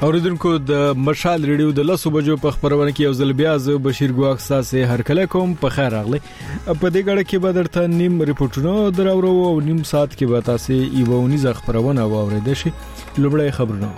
اوریدونکو د مشال ریډیو د 10 بجو په خبرونه کې یو ځل بیا ز بشیر ګواخ ساسه هر کله کوم په خیر راغلی. په دې غړ کې به درته نیم ریپورتونه دراورو او نیم ساعت کې به تاسو ایوونی ز خبرونه واورید شي. لومړی خبرونه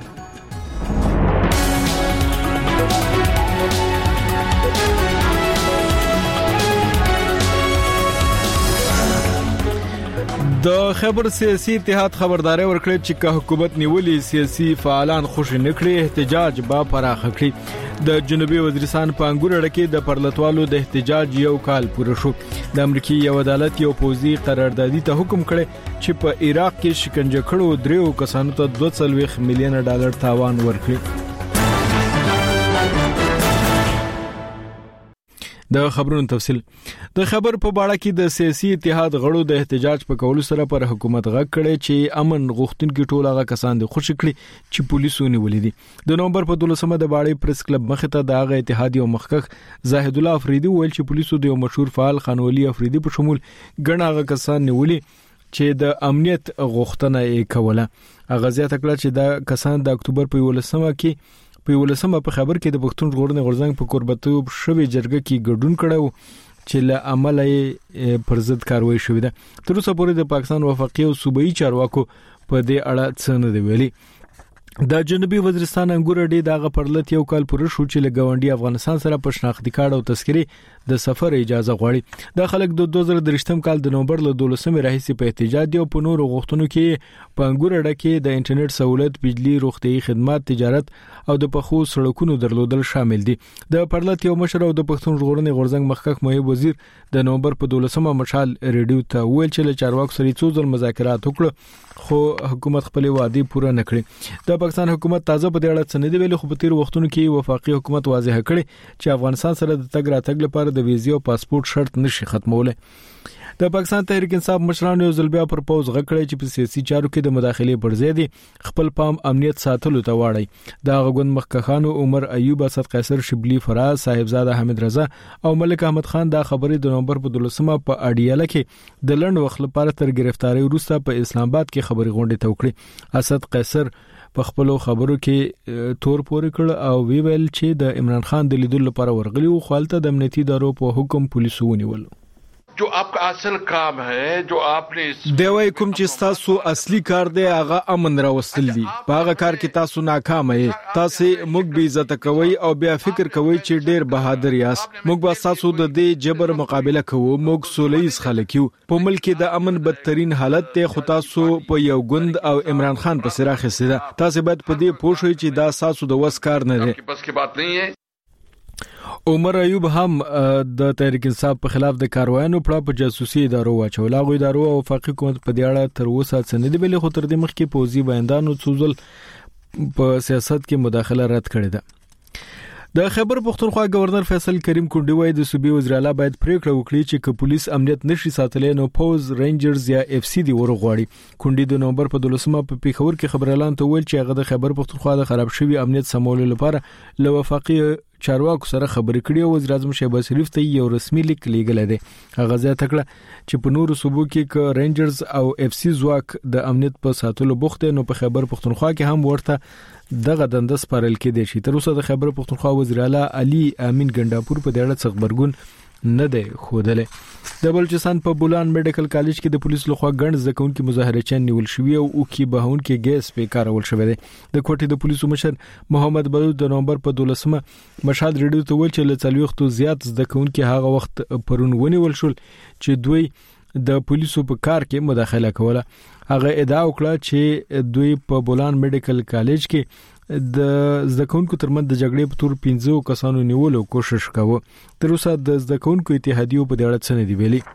د خبر سیاسي اتحاد خبرداري ورکړي چې حکومت نیولې سیاسي فعالان خوش نه کړي احتجاج با پراخ کړي. د جنوبي وزیرستان په انګور اړه د پرلطوالو د احتجاج یو کال پوره شو. د امریکای یو عدالت یو پوزي قراردادي ته حکم کړي چې په عراق کې شکنجه کړو دریو کسانو ته $2 میلیون تاوان ورکړي. د خبرونو تفصیل د خبر په اړه کې د سیاسي اتحاد غړو د احتجاج په کولو سره پر حکومت غږ کړي چې امن غوښتونکي ټول هغه کسان د خوشی کړي چې پولیسو نیولې دي. د نومبر په 12مه د باړې پریس کلب مخ ته د هغه اتحادیې او مخکخ زاهد الله افریدي ویل چې پولیسو د یو مشهور فعال خانولي افریدي په شمول ګڼ هغه کسان نیولې چې د امنیت غوښتنه یې کوله. هغه زیاته کړه چې دا کسان د اکتوبر په 11مه کې په خبر کې د پښتون ژغورنې غورځنګ په قربتوب شوی جرګه کې ګډون کړو چې له عمله یې پر ضد کاروایی شوې ده. تر اوسه پورې د پاکستان وفاقي او صوبایي چارواکو په دې اړه څه نه دی ویلي. د جنوبي وزیرستان انګور ډې دغه پرلط یو کال پوره شو چې له ګاونډي افغانستان سره په شناختی کارت او تذکرې د سفر اجازه غواړي. د خلک د 2023م کال د نومبر له 12مې راهیسې په احتجاج دی او په نورو غوښتنو کې په انګور اړه کې د انټرنیټ سہولت، بجلی، روغتيایي خدمات، تجارت او د پخو سړکونو درلودل شامل دي. د پرلط یو مشر او د پښتون ژغورنې غورځنګ مخکخ محب وزیر د نومبر په 12مه مشال ریډیو ته ویل چې له چارواکو سره څو ځل مذاکرات وکړه خو حکومت خپل وعده پوره نه کړې. د پاکستان حکومت تازه په دې اړه څه نه دی ویلي خو په تیر وختونو کې وفاقي حکومت واضح کړي چې افغانستان سره د تګ راتګ لپاره د ویزې او پاسپورت شرط نشي ختموله. د پاکستان تحریک انصاف مشرانو یو ځل بیا پر پوز غکړی چې په سیاسي چارو کې د مداخلې پر ځای دي خپل پام امنیت ساتلو ته واړی. د غوند مخکخانو عمر ایوب، اسد قیصر، شبلی فراز، صاحبزاده حمید رضا او ملک احمد خان دا خبرې د نومبر په 12مه په اډیاله کې د لند وخت لپاره تر گرفتاری وروسته په اسلام آباد کې خبري غونډه توکړي. اسد قیصر په خپل خبرو کې تور پورې کړ او ویل چې د عمران خان د لیدلو لپاره ورغلی او خپلته د امنیتي ادارو په حکم پولیسو ونیول. जो आपका असल काम है जो आपने دوی کوم چې تاسو اصلي کار دی هغه امن راوستل دي. په هغه کار کې تاسو ناکام یې. تاسو موږ به عزت کوي او بیا فکر کوي چې ډیر بهادر یاست. موږ به تاسو د دې جبر مقابله کوو. موږ سولهیز خلک یو. په ملک کې د امن بدترین حالت ته خو تاسو په یو ګوند او عمران خان په سره خسته. تاسو باید په دې پوه شئ چې دا تاسو د وس کار نه دی. عمر ایوب هم د تحریک انصاف په خلاف د کاروایانو په جاسوسي ادارو واچول. هغه ادارو او وفاقي حکومت په دې اړه تر اوسه څه نه دی ویلي خو تر دې مخکې پوزي بیاندانو څوزل په سیاست کې مداخله رد کړې ده. د خیبر پختونخوا گورنر فیصل کریم کونډي وایي د صوبې وزیر اعلی باید پریکړه وکړي چې که پولیس امنیت نشي ساتلای نو پوز، رینجرز یا اف سی دی ورغواړي. کونډي د نومبر په 12مه په پیښور کې خبر اعلان ته ویل چې هغه د خیبر پختونخوا د خراب شوی امنیت سمولو لپاره له وفاقي چارواکو سره خبرې کړې او وزیر اعظم شهباز شریف ته یو رسمي لیک لیږل دی. هغه ځای تکړه چې په نورو صوبو کې ک رینجرز او اف سی ځواک د امنیت په ساتلو بوخت نو په خیبر پختونخوا کې هم ورته دغه دنده سپارل کې دي. تر اوسه د خیبر پختونخوا وزیر اعلی علي امین ګنداپور په دې اړه څه خبرګون نه دی خوده. د بلوچستان په بولان میډیکل کالج کې د پولیسو لخوا ګڼ ځکهونکو مظاهرچیان نیول شوی او کی بهونکو ګیس په کارول شوی دی. د کوټې د پولیسو مشر محمد بلوچ د نومبر په 12مه مشهد ریډیو ته ویل چې له 40 زیات ځکهونکو هغه وخت پرون ونیول شول چې دوی د پولیسو په کار کې مداخله کوله. هغه ادعا وکړه چې دوی په بولان میډیکل کالج کې د ځکهونکو ترمن د جګړې په تور 15 کسانو نیولو کوشش کاوه. تر اوسه د ځکهونکو اتحادیو په دې اړه څه نه دی ویلي.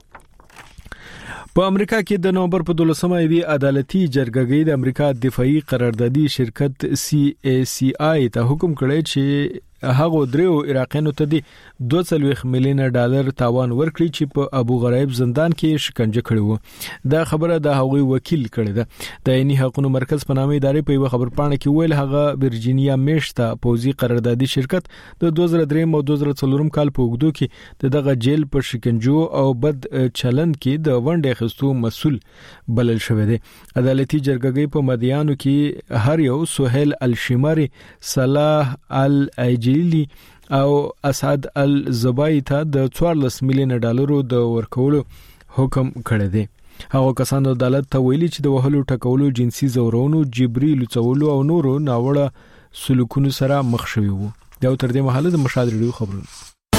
په امریکا کې د نومبر په 12مه وی عدالتي جرګه د امریکا دفاعي قراردادي شرکت CACI ته حکم کړی چې هغه دریو عراقیانو ته دی 2 میلیون ډالر تاوان ورکړي چې په ابو غریب زندان کې شکنجه کړي وو. دا خبره د هغوی وکیل کړی ده. د عیني حقوقو مرکز په نامه ادارې په یو خبر پاڼه کې ویل هغه ورجینیا میشته پوزي قراردادي شرکت د 2003 او 2004 کال په وګړو کې دغه جیل په شکنجو او بد چلند کې د ونډې اخیستو مسؤل بلل شوی دی. عدالتي جرګه په مدیانو کې هر یو سهیل الشماری، صلاح الایجلی او اسعد الزبای ته د 14 میلیون ډالرو د ورکولو حکم کړی دی. هغه کسانو عدالت ته ویلي چې د وهلو ټکولو، جنسي زورونو، جبري لوڅولو او نورو ناوړه سلوکونو سره مخ شوی وو. دا تر دې مهاله د مشال ریډیو خبرونه.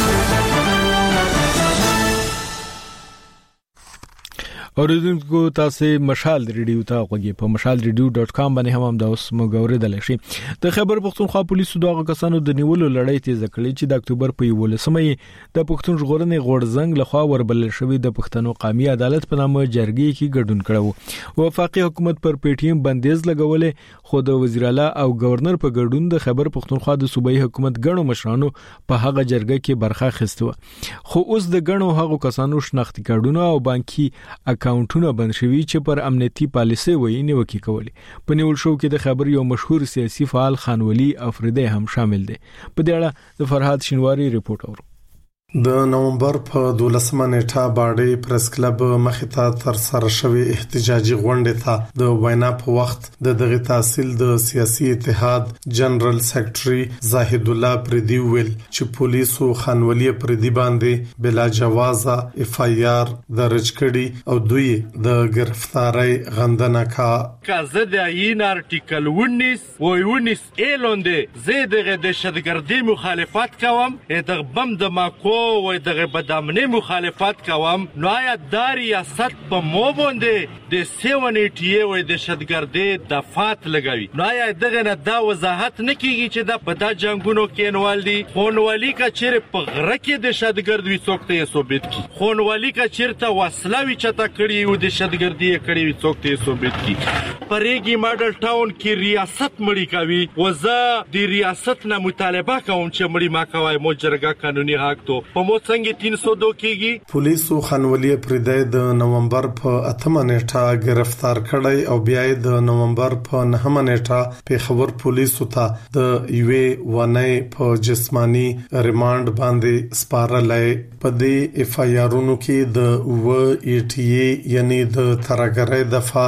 اوریدونکو تاسو مشال ریډیو ته غوږی په mashalradio.com باندې هم د اوس مګوریدل شي. د خیبر پختونخوا پولیسو دغه کسانو د نیولو لړۍ تیز کړې چې د اکتوبر په 11مې د پښتون ژغورنې غورځنګ لخوا وربل شوی د پښتنو قومي عدالت په نامه جرګې کې ګډون کړو. وفاقي حکومت پر پی ټی ایم بندیز لګولې، خو د وزیر اعلی او گورنر په ګډون د خیبر پختونخوا د صوبایي حکومت ګڼو مشرانو په هغه جرګه کې برخه اخیسته. خو اوس د ګڼو هغه کسانو شناختی کارډونه او بانکي اکاونټونه بند شوي چې پر امنیتي پالیسي وایي نیوکه کوي. په نیول شو کې د خبر یو مشهور سیاسي فعال خان ولی افریدی هم شامل دی. په دې اړه د فرهاد شینواری ریپورت اورو. د نومبر په 12 نیټه باډي پریس کلب مخته تر سره شوی احتجاجي غونډه ته د وینا په وخت د دغه تحصیل د سیاسي اتحاد جنرال سیکریټري زاهد الله پردي ویل چې پولیسو خانولي پردي باندې بلا جوازه اف آی آر درج کړي او دوی د گرفتاری غندنه کازه د عین ارټیکل 19 اعلانده زیدغه د شدګردي مخالفت کوم د بم د ماکو وای دغه بدامنی مخالفت کوم. نو آیا د ریاست په مو باندې د 780 وای د شدګردي دفات لګوي؟ نو آیا دغه نه دا وضاحت نکېږي چې د پدا جنگونو کې انوال دي خونوالي کا چیر په غره کې د شدګردوي څوکته ثابت کی، خونوالي کا چیرته وسلوي چتا کړی او د شدګردي کړی وي څوکته ثابت کی. پرېږي ماډل ټاون کې ریاست مړی کوي. وزه د ریاست نه مطالبه کوم چې مړی ما کوي مو جرګه قانوني حق تو په مو څنګه 302 کېږي. پولیسو خانولي پردی د نومبر په 8 نیټه گرفتار کړی او بیا د نومبر په 9 نیټه په خبر پولیسو ته د یوې ونې په جسمانی ریماند باندې سپارلای. په دې اف آی آرونو کې د و ای ټی ای یعنی د ترګری دفعه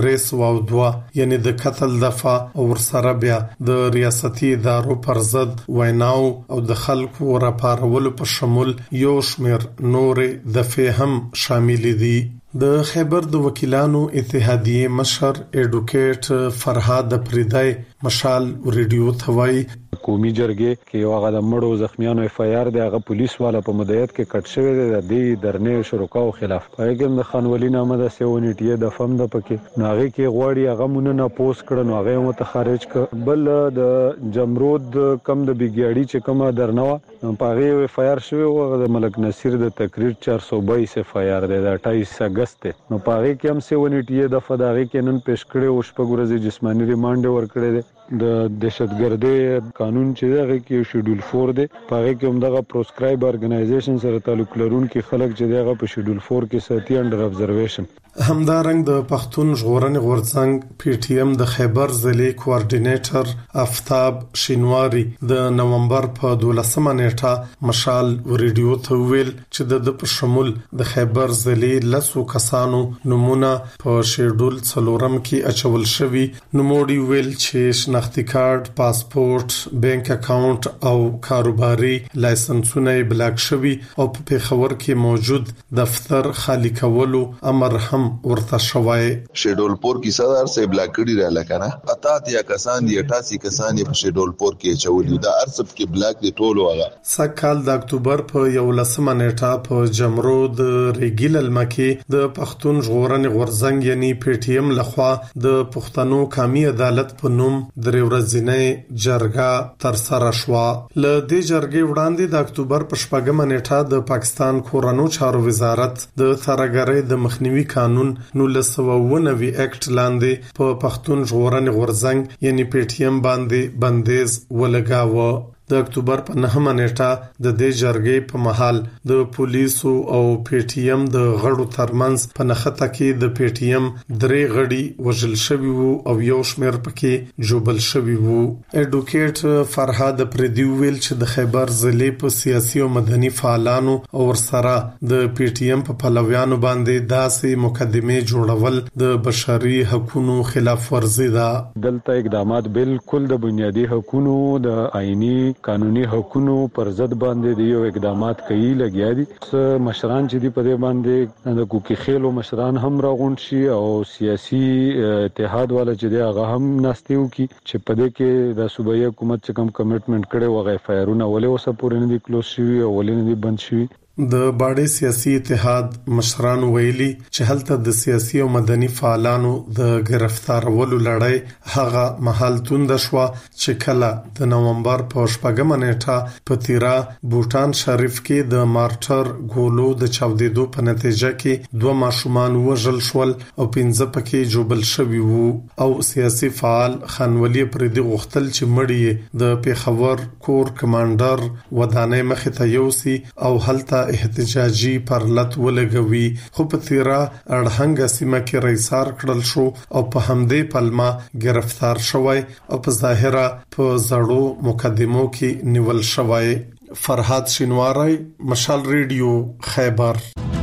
302 یعنی د قتل دفعه او سره بیا د ریاستي ادارو پر ضد ویناو او د خلکو راپارولو په شمول یو شمیر نور دفعه هم شامل دي. د خیبر د وکیلانو اتحادیه مشر ایډوکیټ فرهاد پریدای مشال ریډیو ثوای قومي جرګې کې هغه د مړو زخمیانو اف آی آر د هغه پولیس والا په مدیریت کې کټ شوی دی د دې درنې شرکاو خلاف. پایګم د خانولي نامه د 780 د فم د پکې ناغه کې غواړي هغه مونږ نه پوسټ کړه نو هغه مت خارج ک. بل د جمرود کم د بیګیاړي چې کومه درنوه په هغه اف آی آر شوی او د ملک نصیر د تقریر 422 اف آی آر د 28 اگست نو په هغه کې هم 780 د فداغي کې نن پیش کړي او شپږ جسمانی ریماند ورکړي دي. د دهشتګردي قانون چې دغه کې شیډول 4 دی په هغه کې هم دغه پروسکرایب ارګنایزیشن سره تعلق لرونکي خلک چې دغه په شیډول 4 کې ساتي انډر ابزرویشن. همدارنګ د پښتون ژغورنې غورځنګ پی ټی ایم د خیبر ضلع کوارډینیټر آفتاب شینواری د نومبر په 12 نیټه مشال ریډیو ته ویل چې د په شمول د خیبر ضلع لسو کسانو نمونه په شیډول 4 کې اچول شوی. نوموړي ویل چې شناختی کارت، پاسپورت، بانک اکاونټ او کاروباري لایسنسونه بلاک شوی او په پیښور کې موجود دفتر خالی کولو امر هم ورته شوی. شیډول 4 کې صدر سے بلاک کړي را لکنه 88 کسان دي 88 کسان په شیډول 4 کې چولې دا ارسب کې بلاک دي ټول وغه. سکهال د اکتوبر په 11 نیټه په جمرود ریګیل المکی د پښتون ژغورنې غورځنګ یعنی پی ټی ایم لخوا د پښتنو قومي عدالت په نوم درې ورځې جرګه تر سره شو. ل دې جرګې وړاندې د اکتوبر په 4 نیټه د پاکستان کورونو چارو وزارت د ترګری د مخنیوي قانون 1990 اکټ لاندې په پښتون ژغورنې غورځنګ یعنی پی ټی ایم باندې بندیز ولګاوه. د اکتوبر په 9 نیټه د دې جرګې په محل د پولیسو او پی ټی ایم د غړو ترمنځ په نخته کې د پی ټی ایم 3 غړي وژل شوي وو او یو شمېر پکې جوبل شوي وو. اډوکیټ فرهاد پردي ویل چې د خیبر ضلع په سیاسي او مدني فعالانو او ورسره د پی ټی ایم په پلویانو باندې داسې مقدمه جوړول د بشري حقوقو خلاف ورزي ده. دلته اقدامات بالکل د بنیادی حقوقو د آئینی قانوني حقوقو پر ضد باندې دی یو اقدامات کوي لګیا دي. مشران چې دی په دې باندې د کوکی خېلو مشران هم راغون شي او سیاسي اتحاد والا چې دی هغه هم ناستیو کی چې په دې کې د صوبایي حکومت چې کوم کمټمنټ کړي وغه فایرونه ولې اوسه پورې نه دي کلوز شوی او ولې نه دي بند شوی. د باډي سیاسي اتحاد مشران ویلي چې هلته د سیاسي او مدني فعالانو د گرفتارولو لړۍ هغه محل توند شو چې کله د نومبر په 8 نیټه په تیرا بوتان شریف کې د مارټر ګولو د چاودیدو په نتیجه کې 2 ماشومان وژل شول او 15 پکې جوبل شوي وو او سیاسي فعال خانولي پردي غختل چې مړی د پیښور کور کمانډر ودانې مخې ته یوسي او هلته احتجاجي پرلت ولګوي. خو په تیرا اړهنګ سیمه کې رئیسار کړل شو او په همدې پلمه گرفتار شوی او په ظاهره په زړو مقدمو کې نیول شوی. فرهاد شینواری، مشال ریډیو، خیبر.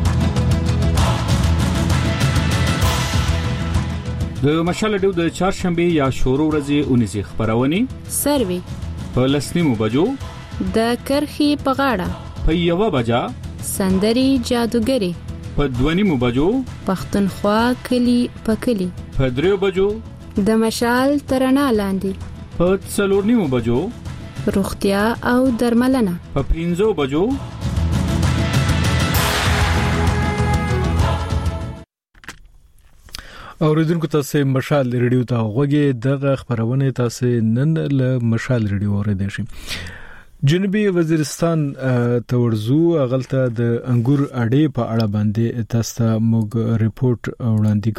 د مشال ډیو د چهارشنبه یا شورو ورځې 19 خبرونه سروي په لسنیمو بجو د کرخي په غاړه په 1 بجا سندري جادوګری په 2 بجو پښتونخوا کلی پکلی په 3 بجو د مشال ترنا لاندې په 4 بجو روغتیا او درملنه په 5 بجو اوریدونکو تاسو مشال ریډیو ته غوږی دغه خبرونه تاسو نن له مشال ریډیو اوریدئ شئ. جنوبي وزیرستان تورزو غلطه د انګور اډې په اړه باندې تاسو ته موږ ریپورت وړاندې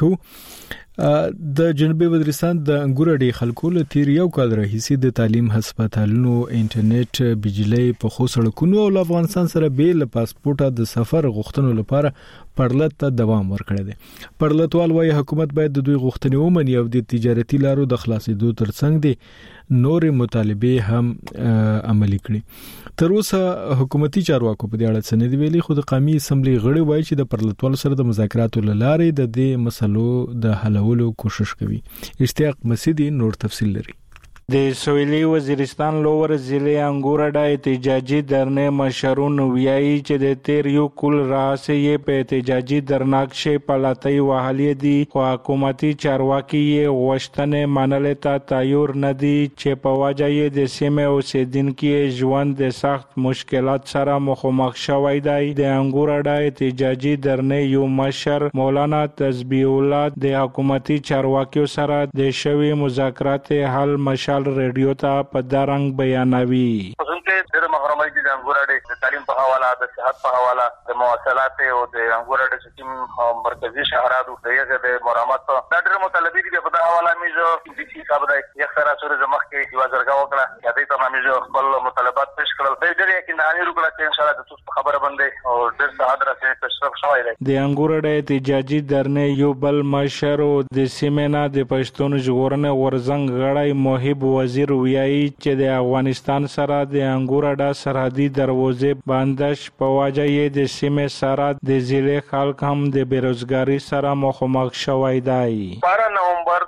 کوو. د جنوبي وزیرستان د انګور اډې خلکو له تیر یو کال راهیسې د تعلیم، هسپتالونو، انټرنیټ، بجلی، په خو سړکونو او افغانستان سره بیل پاسپورټ د سفر غوښتنو لپاره پرلط ته دوام ورکړی دی. پرلطوال وايي حکومت باید د دوی غوښتنې ومني او د تجارتي لارو د خلاصېدو ترڅنګ دي نور مطالبه هم عملي کړي. تر اوسه حکومتي چارواکو په دې اړه څه نه دی ویلي، خو د قومي اسمبلی غړي وایي چې د پرلطوال سره د مذاکراتو لارې د دې مسلو د حلولو کوشش کوي. اشتیاق مسیدی نور تفصیل لري. د سویلي وزیرستان لوور ضلع انګور اډه احتجاجي درنه مشرون ویایي چې د تیر یو کل راځي په احتجاجي درناک شي پلاتای وحالي دي خو حکومتي چارواکي غوښتنه منل ته تیار نه دي چې په وجه د سیمه اوسیدونکو ژوند د سخت مشکلات سره مخامخ شوی دی. د انګور اډه احتجاجي درنه یو مشر مولانا تسبیح الله د حکومتي چارواکیو سره د شوی مذاکرات حل مشال ریډیو ته په دارنګ بیانوي. ډېر محرمای دي د انګور اډې د تعلیم په حواله، د صحت په حواله، د مواصلات او د انګور اډې سیستم مرکزی شهرادو د یغه د مرامت دا ډېر مطالبه دي په حواله میزو د سی صاحب د یک سره سره زمخ کې یو ځرګه وکړه یا د ته میزو خپل مطالبات پیش کړل. د ډېر یقیني وکړه چې ان شاء الله د تاسو خبره باندې او ډېر ساده راځي تشرف شوی دی. د انګور اډې احتجاجي درنه یو بل مشر د سیمه د پښتون ژغورنې ورزنګ غړی محب وزیر ویایي چې د افغانستان سره د انګور اډه سرحدي دروازې بندش په وجه د سیمه سره د ضلع خلک هم د بیروزګاری سره مخامخ شوی دی. 12 نومبر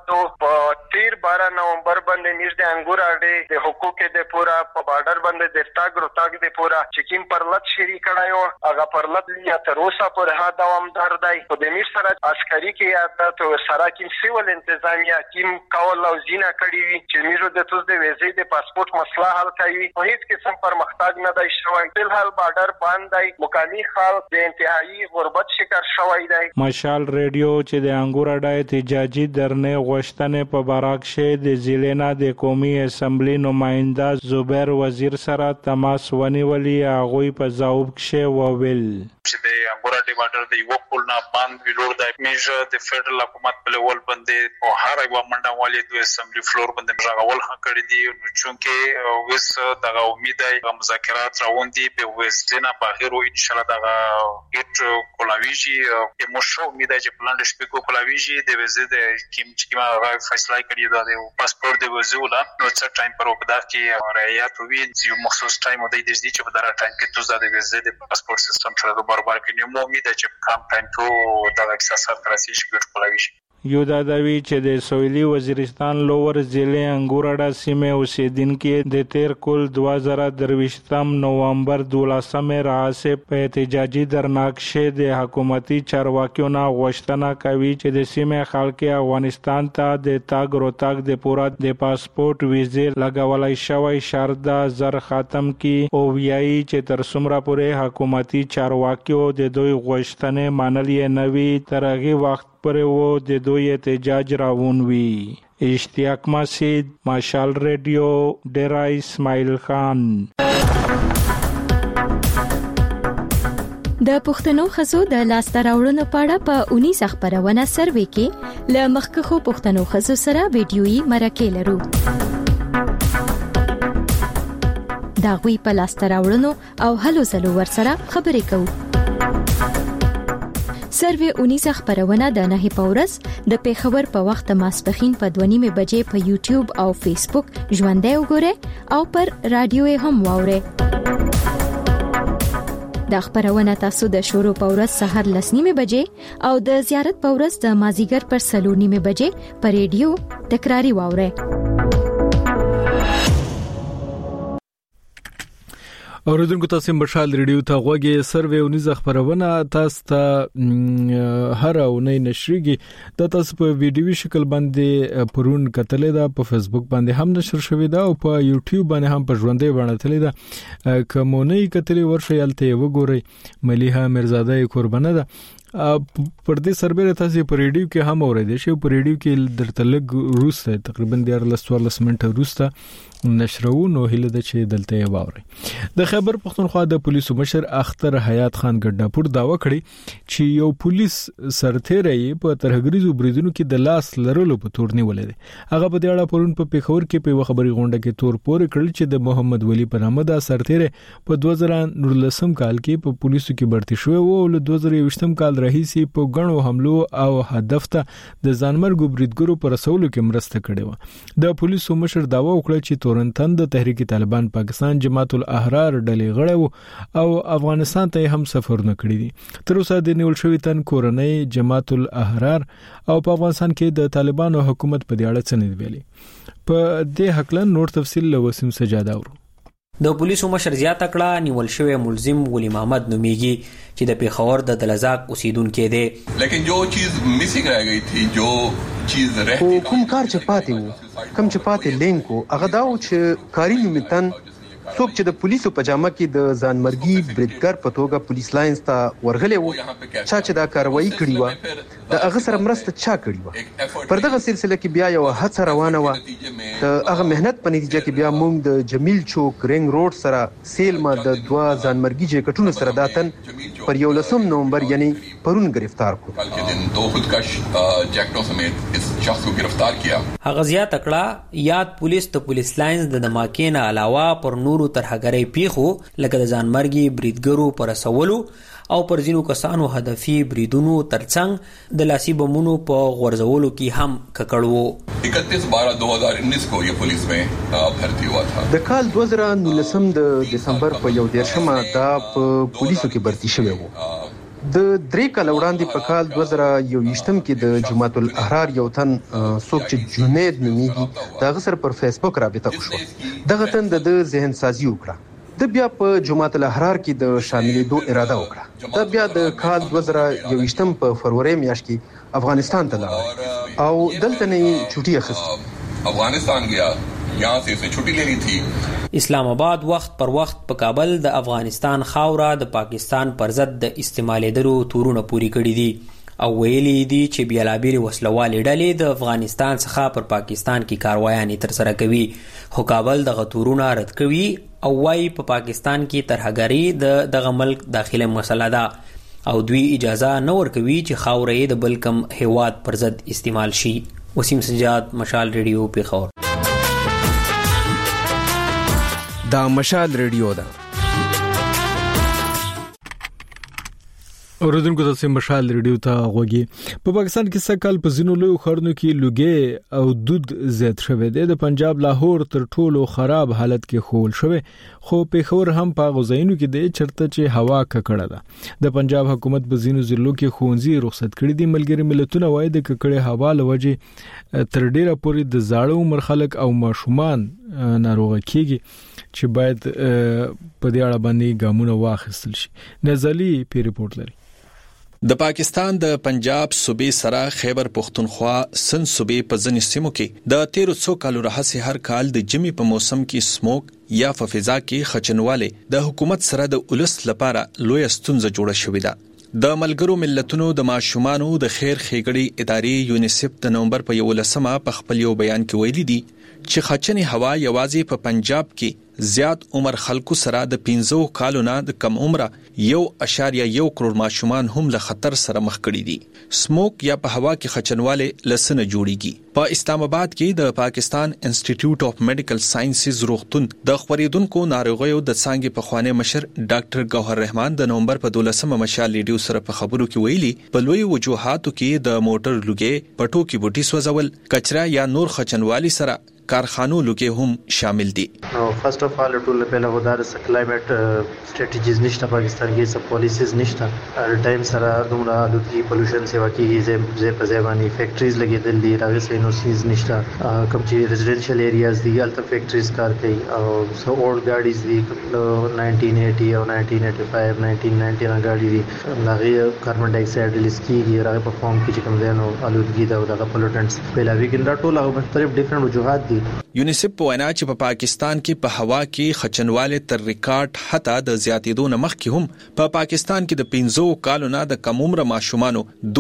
تیر 12 نومبر باندې میز د انګور اډې د حقوق د پورا په بارډر باندې د تاګ روتاګ د پورا چکیم پرلط شری کړایو هغه پرلط یا تر اوسه پورې ها دوامدار دی. په د میز سره عسکري کې یا د سره کې سیول انتظامیه ټیم کول او زینا کړی وي چې میزو د توس د ویزې د پاسپورت مسله حل کوي. په هیڅ قسم پرمختګ نه دی شوی. په حال بارډر باندې دی مکانی خلک د انتهایی غربت شکار شوی دی. مشال ریډیو چې د انګور اډه احتجاجي درنه غوښتنې په براک شه د ضلع د قومي اسمبلی نماینده زبیر وزیر سره تماس ونیولې. هغه په ځواب کې وویل چې د انګور اډې بارډر د یو پول نه باندې ویلور د میجر د فدرال حکومت په لول باندې او هر یو منډه والي د اسمبلی فلور باندې راغول کړی دی نو چونکه وس دغه امید دی مذاکرات روان دي په وسنه بهیرو ان شاء الله دغه هیڅ کولاویجی په مشو امید دی چې پلان شپې کولاویجی د وزید کیم هغه فیصله کړی دا د پاسپورت د وزولا نو څه ټایم پر وکړه کې رعایت وی یو مخصوص ټایم ودی د دې چې په دغه ټایم کې توزه د وزید پاسپورت سیستم سره برابر کړي نو امید دی چې کم ټایم ته د اکسسات راسي شي کولاویجی یو دا دوی چې د سویلي وزیرستان لوور ضلع انګورډا سیمه اوسیدونکو د تیر کول 2023 نومبر 12 راځه په احتجاجي درناکشه د حکومتي چارواکیو نه غوښتنه کوي چې د سیمه خلک افغانستان ته د تاګ روتاګ د پورا د پاسپورت ویزه لګولای شوی شرط زر ختم کی او ویایي چې تر څومره پورې حکومتي چارواکیو د دوی غوښتنې منلې نوي ترغه وخت پر و د دوی احتجاج راون وی اشتیاق مسجد ماشال ریډیو ډیرا اسماعیل خان د پښتنو خزو د لاستر راوړنو پاړه په 19 خبرونه سروې کې ل مخکخو پښتنو خزو سره ویډیويي مرکه لرو دا غوي په لاستر راوړنو او هلو زلو ور سره خبرې کوو سروې 19 خبرونه د نه پورس د پیښور په وخت ماسپخین په 2:30 بجې په یوټیوب او فیسبوک ژوندۍ وګورئ او پر رادیو هم واورئ د خبرونه تاسو د شروع پورس سحر 9:30 بجې او د زیارت پورس د مازیګر پر 3:30 بجې په ریډیو تکراری واورئ اوریدونکو تاسو مشال ریډیو ته غوږی سروې 19 خبرونه تاسو ته هر اونۍ نشریږي د تاسو په ویډیوي شکل باندې پرون کتلې ده په فیسبوک باندې هم نشر شوې ده او په یوټیوب باندې هم په ژوندۍ باندې تللې ده کومونی کتلې ورشي یالته وګورئ ملیحه مرزاده قربانه ده پر دې سربېره تاسو په ریډیو کې هم اورئ شئ په ریډیو کې درته لګ روسه تقریبا 14 منټه روسته نشرو نو هله د چې دلته واوري د خیبر پختونخوا د پولیسو مشر اختر حیات خان ګډاپور داوا کړی چې یو پولیس سرتیری په ترهګریزو بریدونو کې د لاس لرلو په تور نیولې دي هغه په دې اړه پرون په پیښور کې په خبري غونډه کې تور پورې کړل چې د محمد ولی په نامه د سرتیری په 2019 کال کې په پولیسو کې برتي شو او له 2020 کال راهیسي په غنو حملو او هدف ته د ځانمرګو بریدګرو پر رسولو کې مرسته کړې و د پولیسو مشر داوا وکړه چې تورنتن د تحریک طالبان پاکستان جماعت الاحرار ډلې غړي او افغانستان ته هم سفرونه کړی دي تر اوسه د نیول شوی تن کورنۍ جماعت الاحرار او په افغانستان کې د طالبانو حکومت په دې اړه څه نه ویلي په دې حق له نور تفصیل له وسیم سجاده اورو د پولیسو مشر زیاته کړه نیول شوی ملزم ولی محمد نومیږي چې د پیښور د دلزاق اوسیدونکو دی لیکن جو چیز مسنگ رہ گئی تھی جو چیز رہتی کوم کار چې پاتې وو کوم چې پاتې لینکو هغه دا و چې کاری نومتن څوک چې د پولیسو په جامه کې د ځانمرګي بریدګر په توګه پولیس لاینز ته ورغلی وو چا چې دا کاروایی کړی و د هغه سره مرسته چا کړی و پر دغه سلسله کې بیا یو هڅه روانه و د هغه مهنت په نتیجه کې بیا موږ د جمیل چوک رنګ روډ سره سیلما د دوا ځانمرګي جیکټونو سره داتن پر 11 نومبر یعنی پرون گرفتار کو دو خودکش جیکټو سمیت اس شخص کو گرفتار کیا هغه زیاته کړه یاد پولیس ته پولیس لاینز د دماکې نه علاوه پر نورو ترهګرۍ پیښو لکه د ځانمرګي بریدګرو پر رسولو او پر ځینو کسانو هدفي بریدونو ترڅنګ د لاسي بمونو په غورځولو کې هم ککړو 31/12/2019 کو یہ پولیس میں بھرتی ہوا تھا د کال 2019 د دسمبر په 11 دا په پولیسو کې بھرتی شوی وو د 3 کال وړاندې په کال 2021 کې د جماعت الاحرار یو تن څوک چې جنید نومیږي دا غسر پر فیسبوک رابطه وشو دغه تن د ذهن سازي وکړه د بیا په جماعت الاحرار کې د شاملېدو اراده وکړه دا بیا د کال 2021 په فروری میاشت کې افغانستان ته لاړ او دلته نه چټي اخیسته افغانستان گیا یہاں سے اسے چھٹی لینی تھی اسلام آباد وخت پر وخت په کابل د افغانستان خاوره د پاکستان پر ضد د استعمالېدلو تورونه پوری کړی دي او ویلي دي چې بیلابېل وسلوالې ډلې د افغانستان څخه پر پاکستان کې کاروایانې ترسره کوي خو کابل دغه تورونه رد کوي او وايي په پاکستان کې ترهګري دغه ملک داخله مسله ده او دوی اجازه نه ورکوي چې خاوره یې د بل کم هیواد پر ضد استعمال شي. وسیم سجاد، مشال ریډیو، پیښور. دا مشال ریډیو ده. اوردونکو تاسو مشال ریډیو ته غوږی. په پاکستان کې سکهال په ځینو لوی خرنو کې لوګي او دود زیات شوه دی. د پنجاب لاهور تر ټولو خراب حالت کې خول شوه، خو پیښور هم په غوځینو کې دی چرته چې هوا ککړه ده. د پنجاب حکومت په ځینو ضلعو کې خونځي رخصت کړي دي. ملګری ملتونه وایي د ککړې هوا لوجه تر ډیره پورې د زاړه عمر خلک او ماشومان ناروغه کیږي چې باید په دې اړه باندې ګامونه واخیستل شي. نزلی پی ریپورت لري. د پاکستان د پنجاب صوبې سره خیبر پختونخوا سند صوبې په ځینو سیمو کې د 1300 کالو راهیسې هر کال د جمی په موسم کې سموک یا په فضا کې خچنواله د حکومت سره د اولس لپاره لوی ستونزه جوړه شوې ده. د ملګرو ملتونو د ماشومانو د خیر ښېګړې ادارې یونیسف د نومبر په 11 په خپل یو بیان کې ویلي دي چې خچنې هوا یوازې په پنجاب کې زیات عمر خلکو سره د 15 کالو نه د کم عمره 1.1 کروڑ ماشومان هم له خطر سره مخ کړي دي. سموک یا په هوا کې خچنواله لسنه جوړیږي. په اسلام آباد کې د پاکستان انسټیټیوټ اف میډیکل ساينسز روغتون د خبرېدونکو ناروغیو د څانګې په خوانې مشر ډاکټر ګوهر رحمان د نومبر په 12 مشال ریډیو سره په خبرو کې ویلي په لوی وجوهاتو کې د موټر لوګي پټو کې بوټي سوځول، کچرا یا نور خچنوالي سره کارخانو لوګي هم شامل دي. فرست اف ال ټول په لغه دار س کلایمټ سټریټیجیز نشته پاکستان کې، سب پالیسیز نشته. هر ټایم سره دومره د پولوشن سیوا کې زه په ځواني فیکټریز لګیدل دي، راغلي سینوسیز نشته. کوم چې ریزیډنشل ایریاز دي الته فیکټریز کار کوي او سو اولډ ګاډیز دي 1980 او 1985 1990 نه ګاډي دي، هغه کاربن ډای اکساید ریلیز کیږي، راغلي په فارم کې چې کوم دینو الودګي دا او دغه پولوټنټس په لاوی کې دا ټول هغه مختلف ډیفرنٹ وجوهات دي. یونیسف په وینا چې په پاکستان کې په هوا کې خچنواله تر ریکارډ حتی د زیاتېدو نه مخکې هم په پاکستان کې د 15 کالو نه د کم عمر ماشومانو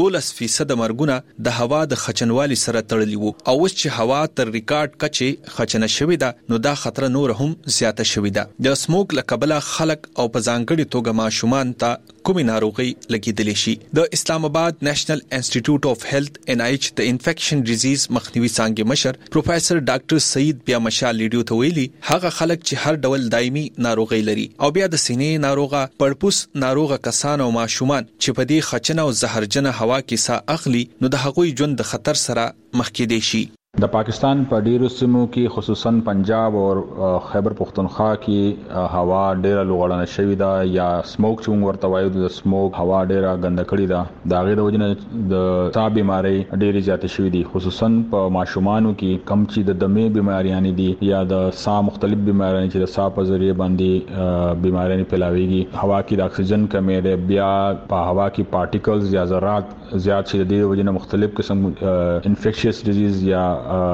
12% مرګونه د هوا د خچنوالي سره تړلي وو. او اوس چې هوا تر ریکارډ کچې خچنه شوې ده نو دا خطر نور هم زیاته شوې ده. د سموک لکبله خلک او په ځانګړي توګه ماشومان ته کومې ناروغي لګیدلې شي. د اسلام آباد نېشنل انسټیټیوټ اف هیلث NIH د انفیکشن ډیزیز مخنیوي څانګې مشر پروفیسور ډاکټر سعید بیا مشال ریډیو ته ویلي هغه خلک چې هر ډول دایمي ناروغي لري او بیا د سینې ناروغه، پړپوس ناروغه کسان او ماشومان چې په دې خچنه او زهرجنه هوا کې ساه اخلي نو د هغوی ژوند د خطر سره مخ کې دي شي. د پاکستان په ډیرو سیمو کې خصوصا پنجاب او خیبر پختونخوا کې هوا ډیره لوړه شوې ده یا سموک چې موږ ورته وایو د سموک هوا ډیره ګنده کړې ده. دا غي د وجنه د ساه بيماري ډیره زیاته شوې دي، خصوصا په ماشومانو کې کم چې د دمې بيماریاں دي یا د ساه مختلف بيماریاں چې د ساه په ذریعہ باندې بيماریاں پلاويږي. هوا کې د اکسیجن کمی ده، بیا په هوا کې پارټیکلز یا ذرات زیات شي د وجنه مختلف قسم انفیکشس ډیزیز یا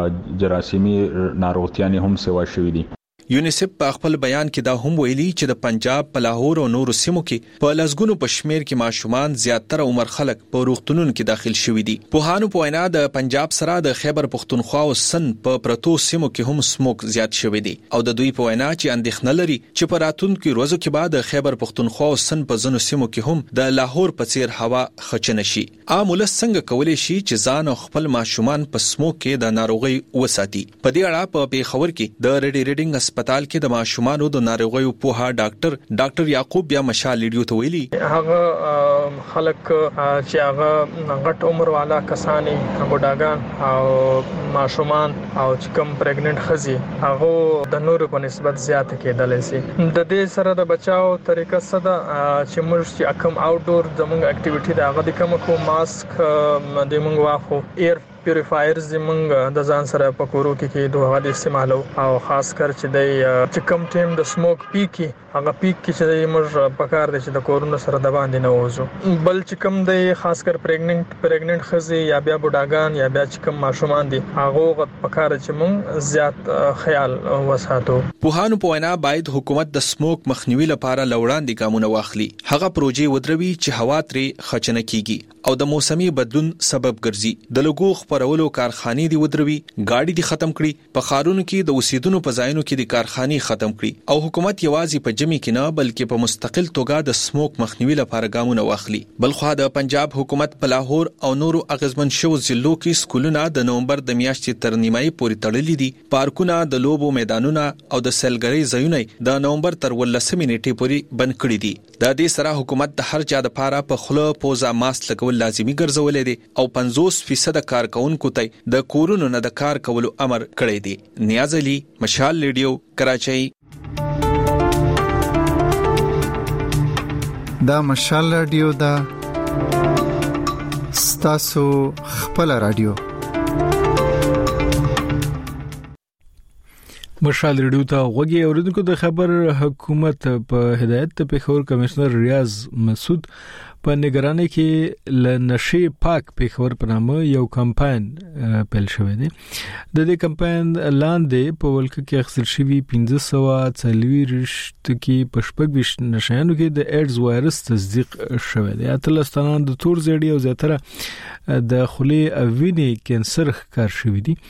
جراثیمي ناروغتیاں هم سوا شوې دي. یونیسف په خپل بیان کې دا هم ویلي چې د پنجاب په لاهور او نورو سیمو کې په لسګونو په شمیر کې ماشومان زیاتره عمر خلک په روغتونونو کې داخل شوي دي. په هانو په وینا د پنجاب سره د خیبر پختونخوا او سند په پرتو سیمو کې هم سموک زیات شوی دی او د دوی په وینا چې اندېښنه لري چې په راتلونکو ورځو کې بعد د خیبر پختونخوا او سند په ځینو سیمو کې هم د لاهور په څیر هوا خچنه شي. عام ولس څنګه کولی شي چې ځان او خپل ماشومان په سموک کې د ناروغي وساتي؟ په دې اړه په پیښور کې د ریډینګ هسپتال کې د ماشومانو د ناروغیو په ډاکټر یعقوب بیا مشال ریډیو ته ویلي هغه خلک چې هغه غټ عمر والا کسانی، بوډاګان او ماشومان او چې کوم پریګننټ خزي هغه د نورو په نسبت زیات کېدل شي. د دې سره د بچاو طریقه څه ده چې موږ چې کوم آوټډور زموږ اکټیویټي دا هغه د کوم کو ماسک د موږ واخو ایر پیوریفایرز زمونږ د ځان سره په کورو کې دوه غوډه استعمالو او خاص کر چې د کم ټیم د سموک پیکی هغه پیک کې چې موږ په کار دي چې د کورونو سره د باندې نه وځو. بل چې کم د خاص کر پریګننټ خزي یا بیا بوډاګان یا بیا چې کم ماشومان دي هغه په کار چې موږ زیات خیال وساتو. په هانو په وینا باید حکومت د سموک مخنیوي لپاره لوړاندې ګامونه واخلي، هغه پروژې ودروي چې هوا ترې خچنه کیږي او د موسمي بدلون سبب ګرځي. د لوګو خپرولو کارخانې دی ودروي، گاډي دی ختم کړي، په خارونو کې د اوسیدونو په ځایونو کې د کارخانې ختم کړي او حکومت یوازې په جمی کې نه بلکې په مستقل توګه د سموک مخنیوي لپاره ګامونه واخلي. بلخو د پنجاب حکومت په لاهور او نورو اغیزمن شو ضلعو کې سکولونه د نومبر د میاشتې تر نیمایي پورې تړلي دي. پارکونه، د لوبو میدانونه او د سیلګرۍ ځایونه د نومبر تر 18 نیټې پورې بند کړي دي. د دې سره حکومت د هر چا د پاره په خله پوزا ماسک لګول لازمي ګرځولې دي او 50% کارکونکو ته د کورونو نه د کار کولو امر کړی دی. نیاز علي، مشال ریډیو، کراچۍ. دا مشال ریډیو دا ستاسو خپل ریډیو. مشال ریډیو ته غوږی اوریدونکو د خبر حکومت په هدایت د پیښور کمشنر ریاض مسعود په نگرانی کې لنشي پاک پیښور په نامه یو کمپاین پیل شوی دی. د دې کمپاین لاندې په ولکه کې اخیستل شوی 1540 کې پشپګ نشانو کې د ایډز وایرس تصدیق شوی دی. اتلستان د تور زیړی او زیاتره د خولې او وینې کینسر ښکار شوی دی.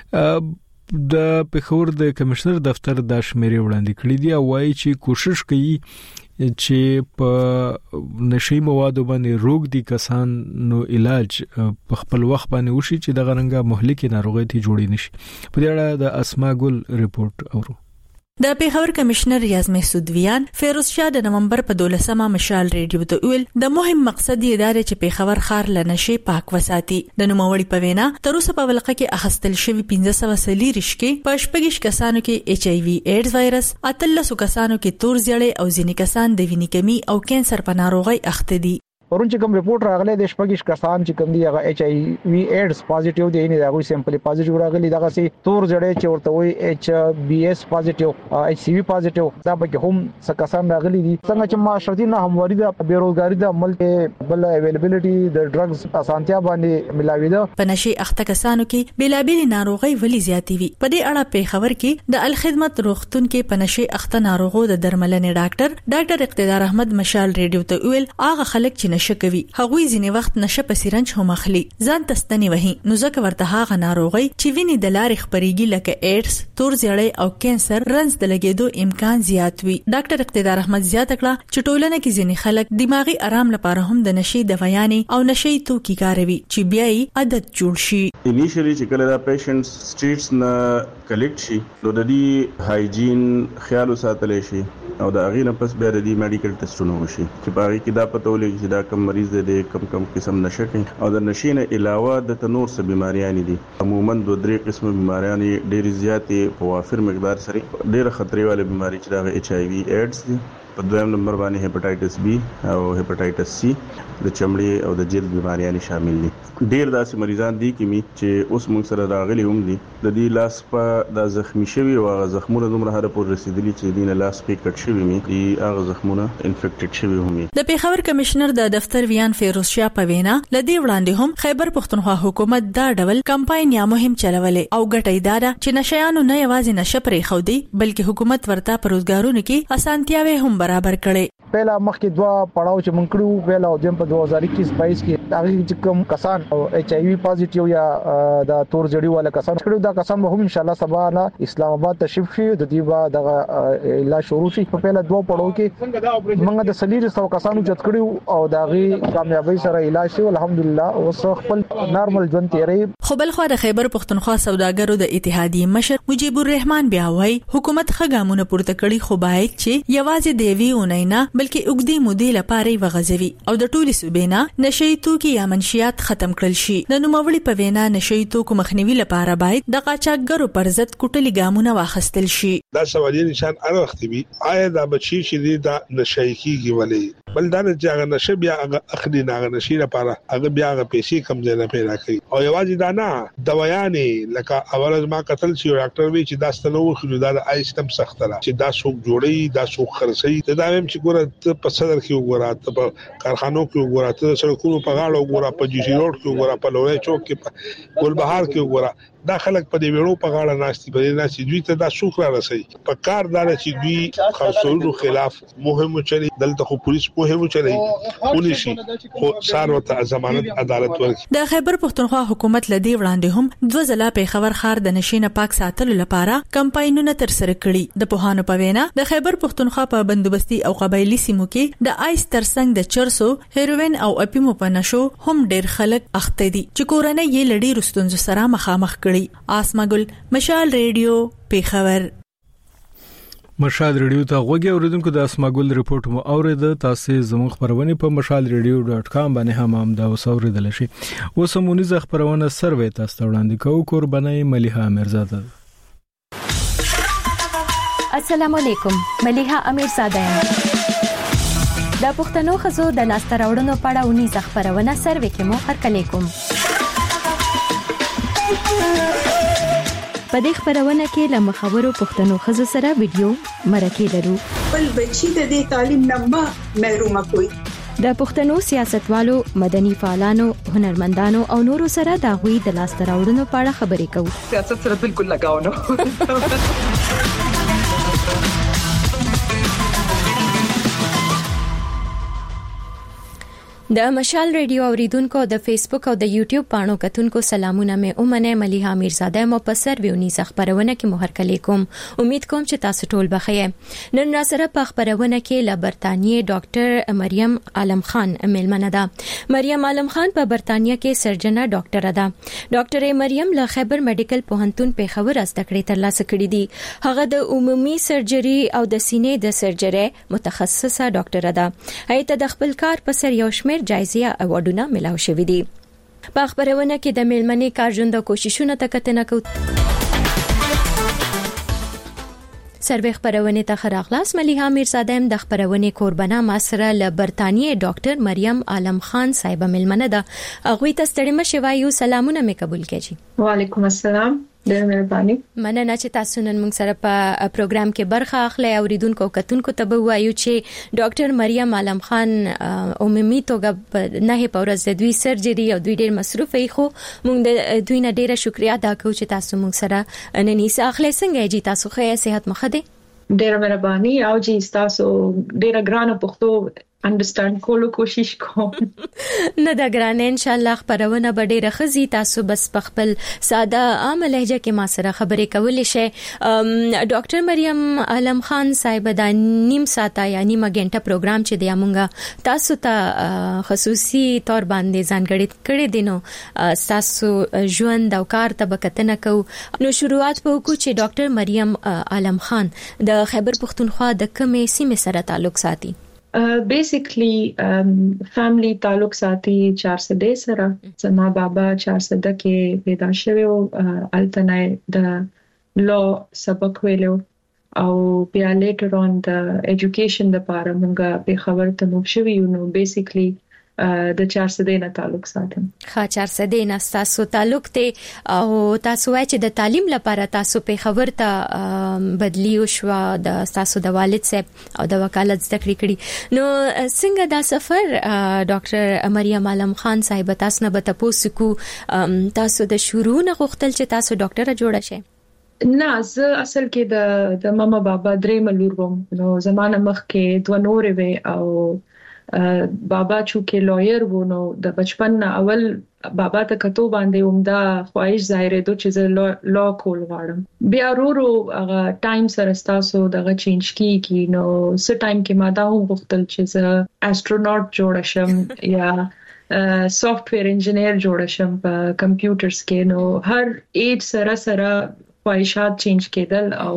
د پیښور د کمشنر دفتر د شمیرې وړاندې کړې دي او وايي چې کوشش کوي چې په نشي موادو باندې روغ دي کسان نو علاج په خپل وخت باندې وشي چې د غرنګه مهلکي ناروغي ته جوړی نشي. په دې اړه د اسما ګل ریپورت اورو. د پیښور کمشنر ریاض محسود ویان فیروز شاه د نومبر په 12مه مشال ریډیو ته ویل د مهم مقصد یې دا چې پیښور ښار لنشي پاک وساتي. د نوموړي په وینا تر اوسه په ولقه کې اخستل شوی 1540 کې په شپږ کسانو کې ایچ ای وی ایډز وایرس، 13 کسانو کې تور زیړی او ځینې کسان د وینې کمی او کینسر په ناروغي اخته دي. ورون چې کوم ریپورت راغلی د شپږ کسان چې کوم دی هغه ایچ ای وی ایډز پازیټیو دی، نه دا غوي سیمپل پازیټیو راغلی، دغه سي تور زړې چې ورته وي ایچ بی اس پازیټیو، ایچ سی وی پازیټیو، دا به هم څه کسان راغلي دي. څنګه چې معاشرتي نه همواري د بیروزګاری د عمل ته بل اویلیبিলিټي د ډرګز اسانتیا باندې ملاوي ده. په نشي اخته کسانو کې بلابل ناروغي ولې زیاتې وي. په دې اړه په خبر کې د الخدمت روغتون کې په نشي اخته ناروغو د درملنې ډاکټر اقتدار احمد مشال ریډیو ته ویل هغه خلک چې نشه کوي هغوی ځینې وخت نشه په سیرنج هم اخلي، ځان تستنی وهي، نو ځکه ورته هغه ناروغي چې ویني د لارې خپريږي لکه ایډز، تور زیړی او کینسر رنځ د لګیدو امکان زیات وي. ډاکټر اقتدار احمد زیاته کړه چې ټولنه کې ځینې خلک دماغي آرام لپاره هم د نشي دوايانې او نشي توکي کاروي چې بیا یې عادت جوړ شي. انیشلی چې کله دا پیشنټس سټریټس نه کلیکټ شي نو د دې هایجین خیال ساتل شي او د اغینه پس بیا د دې میډیکل ټیسټونه وشي چې باغی کې دا پته ولګي چې دا کم مریض دی کم قسم نشه کوي او د نشي نه علاوه د تنور څه بیماریاں دي. عموما 2-3 قسمه بیماریاں ډېر زیاتې په وافر مقدار سره ډېر خطرې والے بیماری چې دا ایچ ای وی ایډز دي. په دویم نمبر باندې هپاټایټس بی او هپاټایټس سی د چمړې او د جلد بیماریاں شامل دي. ډېر داسې مریضان دي چې اوس موږ سره راغلي هم دي د دې لاس په د زخمی شوی او هغه زخمونه دومره هره پور رسیدلی چې دینه لاس په کټ شوی می دي هغه زخمونه انفیکټډ شوی هم. د پیښور کمشنر د دفتر ویان فیروز شاه په وینا لدی وړاندې هم خیبر پښتونخوا حکومت دا ډول کمپاین یا مهم چلولې او ګټې داده چې نشيانو نه یوازې نشه پرې خو دی بلکې حکومت ورته پروزګارونو کې اسانتیاوي هم برابر کړي. پہلا مخکې دوا پړاو چې مونږ کړو پہلا او دیم په 2021-22 کې هغه چې کوم کسان ایچ ای وی پازیټیو یا د تور زړی والا کسان کړو دا کسان به هم ان شاء الله سبا نه اسلام آباد تشریف شي د دې با د علاج شروع شي. په پہلا دوا پړاو کې موږ د سلیری 100 کسانو چت کړو او داغي کامیابی سره علاج شي الحمدلله اوس خپل نارمل ژوند تیری. خو بل خو د خیبر پښتونخوا سوداګرو د اتحادیې مشر مجيب الرحمن بیا وایي حکومت خګامونه پورته کړي خو باید چې یوازې دیوی اونینا بلکې اوګدي مودې لپاره وغځوي او د ټولي صوبینا نشي توکي یا منشيات ختم کړل شي. د نوموړي په وینا نشي توکو مخنیوي لپاره باید د قاچاقګرو پر ضد کوټلي ګامونه واخیستل شي. دا سوالي نشان اړوختي آیا دا بچی چې دا نشي کیږي ولې بل دا چې هغه نشه بیا هغه اخلي نه نشي لپاره هغه بیا هغه پیسې کم ځای نه پیدا کوي او یوازې دا نه دوايانې لکه اول ما قتل شي ډاکټر وی چې دا ستنو خو دا آی سیستم سخت را چې دا څوک جوړي دا څوک خرڅي دا هم چې ګوره په صدر کې وګوره ته په کارخانو کې وګوره ته سړکونو په غاړه وګوره په جی سی روډ کې وګوره په لوی چوک کې په ګلبهار کې وګوره دا خلک په دې ویړو په غاړه ناشتي په دې ناشتي دوی ته دا سوق را رسي په کار دار چې دوی خاصولو خلاف مهمه چلی دلته خو پولیس مهمه چلی ونشي خو ساروته ضمانت عدالت ورکړي. د خیبر پښتونخوا حکومت لدی وړاندې هم 2 ځله په خبر خار د نشینه پاک ساتلو لپاره کمپاینونه تر سره کړي. د پوهانو په وینا د خیبر پښتونخوا په بندوبستي او قبایلی سیمو کې د آیس ترڅنګ د چرسو، هیروین او اپیمو په نشو هم ډیر خلک اخته دي چې کورنۍ یې لړۍ رستونز سره مخامخ کړي. آسماګل، مشال ریډیو، پیښور. مشال ریډیو ته غوږی اوریدونکو د اسماګل ریپورت مو اورید. تاسو زموږ خبرونه په mashalradio.com باندې هم دا اوریدل شي. وسمونیز خبرونه سروي تاسو وړاندې کوو. قرباني ملیحه امیرزاده. السلام علیکم، ملیحه امیرزاده یم. د پښتنو خزو د لاسته راوړنو په اړه ونی خبرونه سروي کې مو هرکلی کوم. په دې خبرونه کې له مخاورو پښتنو خزو سره ویډیو مرکه لرو. بل بچی د دې تعلیم نه محروم کوي. د پښتنو سیاستوالو، مدني فعالانو، هنرمندانو او نورو سره د غوي د لاسته راوړنو په اړه خبرې کوو. سیاست سره بالکل لگاو نه. د مشال ریډیو اوریدونکو د فیسبوک او د یوټیوب پاڼو کتونکو سلامونه مې اومنه ملیحه امیرزاده مو په سرویونی خبرونه کې مهر کلی کوم. امید کوم چې تاسو ټول بخیر. نن را سره په خبرونه کې له برتانیې ډاکټر مریم عالم خان ملمنه ده. مریم عالم خان په برتانیې کې سرجنه ډاکټر ده. ډاکټر مریم له خیبر میډیکل پوهنتون پیښور زده کړې ترلاسه کړې دي. هغه د عمومي سرجري او د سینې د سرجري متخصصه ډاکټر ده. هیته د خپل کار په سر یو شمېر جایزه اوارډونه ملاو شوې دي. په خبرونه کې د میلمنې کارژوند کوششونه ته کتنه کوي. سروي خبرونه ته خراغلاس ملیحه امیرزاده د خبرونه قربانه ماسره له برتانیې ډاکټر مریم عالم خان صاحب میلمنه ده. هغه ته ستړي مشه وایو. سلامونه مې قبول کړئ. وعلیکم السلام. ډېر مهرباني. مننه چې تاسو نن موږ سره په پروګرام کې برخه اخلي. اوریدونکو کتونکو ته به وایو چې ډاکټر مریم عالم خان عمومي توګه په نه په ورځ د دوی سرجري او دوی ډېر مصروف وي، خو موږ د دوی نه ډېره شکریا ادا کوو چې تاسو موږ سره نن یې اخلي. څنګه جی تاسو ښه صحت مخه دي؟ ډېر مهرباني. او جی تاسو ډېر ګرانه پښتو انډرستانډ کولو کوشش کوم. نه دا ګرانه ان شاء الله خبرونه به ډیره خزي. تاسو بس په خپل ساده عام لهجه کې ما سره خبرې کولې شي. ډاکټر مریم عالم خان صاحب دا نیم ساعته یا نیمه غنټه پروګرام چې دی مونږه تاسو ته خصوصي تور باندې ځانګړی کړی دي. نو تاسو ژوند او کار ته بکتنه کو. نو شروعات په وکړو چې ډاکټر مریم عالم خان د خیبر پښتونخوا د کومې سیمې سره تعلق ساتي؟ بیسیکلی فیملی تعلق ساتي 400 سره. زما بابا 400 کې پیدا شوی او التنای د لا سبق ویلو او بیا لیټر اون د ایجوکیشن لپاره موږ په خبر ته مو شوی. نو بیسیکلی د 400 نه تعلق ساتم. ښه 400 نه تاسو تعلق ته او تاسو وایي چې د تعلیم لپاره تاسو په خبر ته بدلی وشو د تاسو د والد صاحب او د وکالت زده کړې. نو څنګه دا سفر ډاکټر مریم عالم خان صاحب تاسو نه به تاسو کو تاسو د شروع نه غوښتل چې تاسو ډاکټره جوړه شئ؟ نه، زه اصل کې د ماما بابا درې ملور وم. نو زمانه مخ کې دوه نور وي او بابا چونکه لایر وو نو د بچپن نه اول بابا ته کتو باندې عمده خواهش ظاهرې دوه چې لا کول غواړم. بیا ورو هغه ټایم سره تاسو دغه چینج کیږي. نو څه ټایم کې ما دا وغوښتل چې زه استروناټ جوړ شم یا سافټویر انجینیر جوړ شم په کمپیوټرز کې. نو هر ایج سره خواهشات چینج کېدل او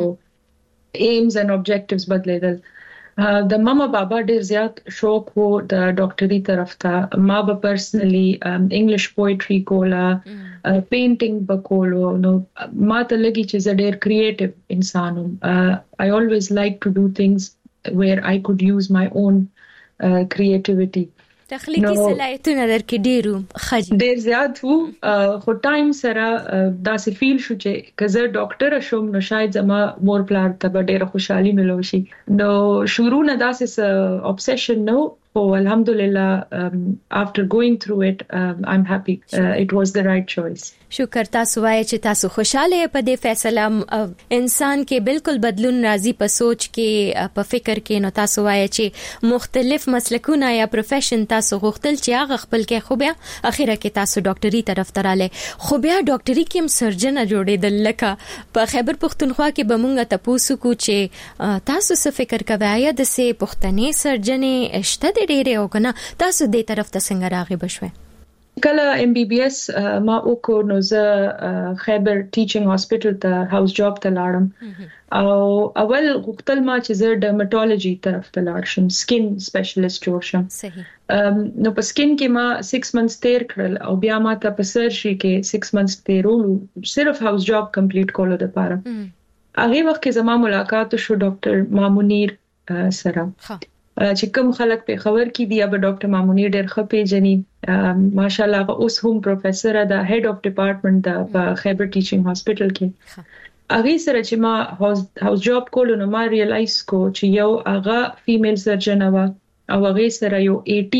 ایمز اینڈ آبجیکټیوز بدلیدل. د ماما بابا ډیر زیات شوق وو د ډاکټري طرف ته. ما به پرسنلی انګلیش پوئټري کولا، پینټینګ وکولو. نو ما ته لګي چې زه ډیر کریټیو انسان یم. I always like to do things where I could use my own creativity. تخلیقي صلاحیتونه درکې ډیرو خجي ډیر زیات وو. خو ټایم سره داسې فیل شو چې کزه ډاکټر شوم نو شاید زما مور پلار ته ډیره خوشحالي ملو شي. نو شروع نه داسې obsession نو، خو الحمدلله after going through it I'm happy it was the right choice. شکر تاسو وایي چې تاسو خوشاله په دې فیصله انسان کې بالکل بدلون راځي په سوچ کې په فکر کې نو تاسو وایي چې مختلف مسلکونه یا پروفیشن تاسو غوښتل چې هغه خپل کې خو بیا اخیره کې تاسو ډاکټري طرف ته رااله خو بیا ډاکټري کې هم سرجن جوړېدل لکه په خیبر پختونخوا کې به مونږ تاسو کو چې تاسو څه فکر کوي د سه پښتني سرجنې شته ډېرې او کنه تاسو دې طرف ته څنګه راغی بشوي کله MBBS ما وکړ نو زه خیبر ټیچینګ هاسپټل ته هاوس جاب ته لاړم او اول غوښتل ما چې زه ډرمټولوژي طرف ته لاړ شم سکین سپیشلیست جوړ شم صحیح نو په سکین کې ما 6 months تیر کړل او بیا ما ته په سرجري کې 6 months تیرولو صرف هاوس جاب کمپلیټ کولو لپاره هغه وخت کې زما ملاقات شو ډاکټر مامونیر سره چې کوم خلک په خبر کې دی اب ډاکټر مامونیر ډېر خپې جنې ماشاءالله اوس هم پروفیسور دا هډ اف ډپارټمنټ دا په خیبر ټیچینګ هاسپټل کې هغه سره چې ما هاوس جاب کولو نو ما ریلایز کو چې یو هغه فیمیل سرجن او هغه سره یو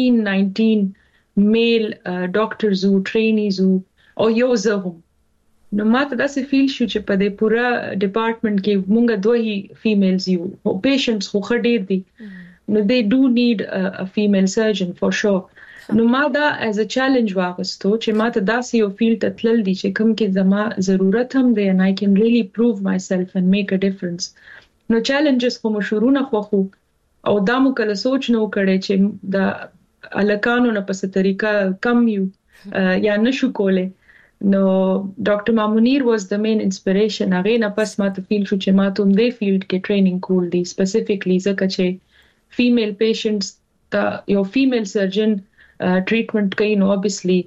18-19 میل ډاکټرز او ټرینیز او یو زه نو ما ته داسې فیل شو چې په دې پورا ډپارټمنټ کې مونږ دوه فیمیلز یو او پیشنټس خو خډیر دي No, they do need a female surgeon for sure. No, ما دا as a challenge واغستو چې ما ته داسې یو فیلډ ته تلل دي چې کوم کې زما ضرورت هم دی and I can really prove myself and make a difference. نو challenges خو مشورونه خو او دا مو کله سوچ نو کړي چې دا الکانو نه په څه طریقه کم یو یا نشو کوله نو ډاکټر مامونیر was the main inspiration. هغه نه پس ما ته فیل شو چې ما ته دې فیلډ کې ټریننګ کول دي specifically ځکه چې female patients your female surgeon treatment کوي نو obviously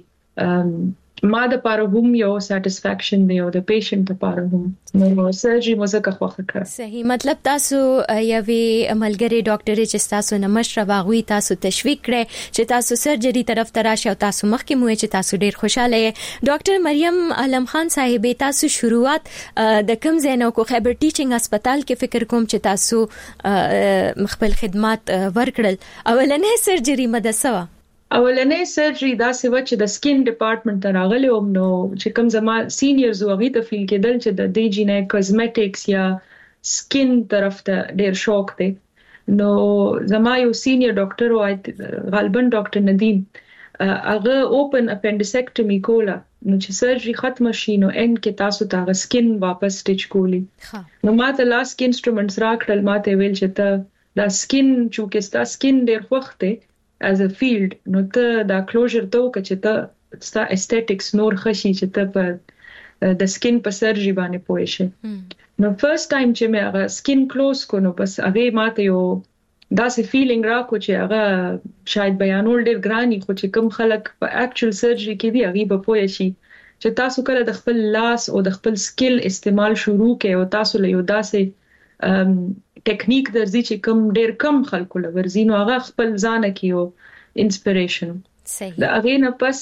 ما د پاره هم یو satisfaction دی او د patient لپاره هم نو surgery مزه خوخه کړ صحیح مطلب تاسو یوې عملګری ډاکټر چې تاسو نه مشره واغوي تاسو تشویق کړئ چې تاسو سرجری طرف ته راشئ او تاسو مخکې مو چې تاسو ډیر خوشاله یې ډاکټر مریم عالم خان صاحب تاسو شروعات د کوم زینو کو خیبر ټیچینګ هسپتال کې فکر کوم چې تاسو خپل خدمات ورکړل اولنې سرجری مدسوا اولنې سرجري دا څه و چې د سکین ډپارټمنټ ته راغلی وم نو چې کوم زما سینیئرز وغه ته فیل کېدل چې د دی جی نه کاسمیټکس یا سکین طرف ته ډیر شوق دی نو زما یو سینیئر ډاکټر و غالبا ډاکټر ندیم هغه اوپن اپنډیسیکټومي کوله نو چې سرجري ختم شي نو اند کې تاسو ته سکین واپس سټیچ کولی نو ماته لاس کې انسټرومنټس راکړل ماته ویل چې ته دا سکین چې ستا سکین ډیر خوښ دی as a field نو ته دا کلوزر ته وکړه چې ته ستا استټیکس نور خشي چې ته په د سکین په سرجري باندې پوه شې نو فرست ټایم چې مې هغه سکین کلوز کو نو بس هغه ماته یو داسې فیلینګ راکو چې هغه شاید بیانول ډیر ګرانی خو چې کوم خلک په اکچوال سرجري کې دی هغه به پوه شي چې تاسو کله د خپل لاس او د خپل سکل استعمال شروع کړئ او تاسو له یو داسې ټیکنیک درځي چې کوم ډیر کم خلکو لورځي نو هغه خپل ځان کې یو انسپریشن صحیح دا هغه نه پس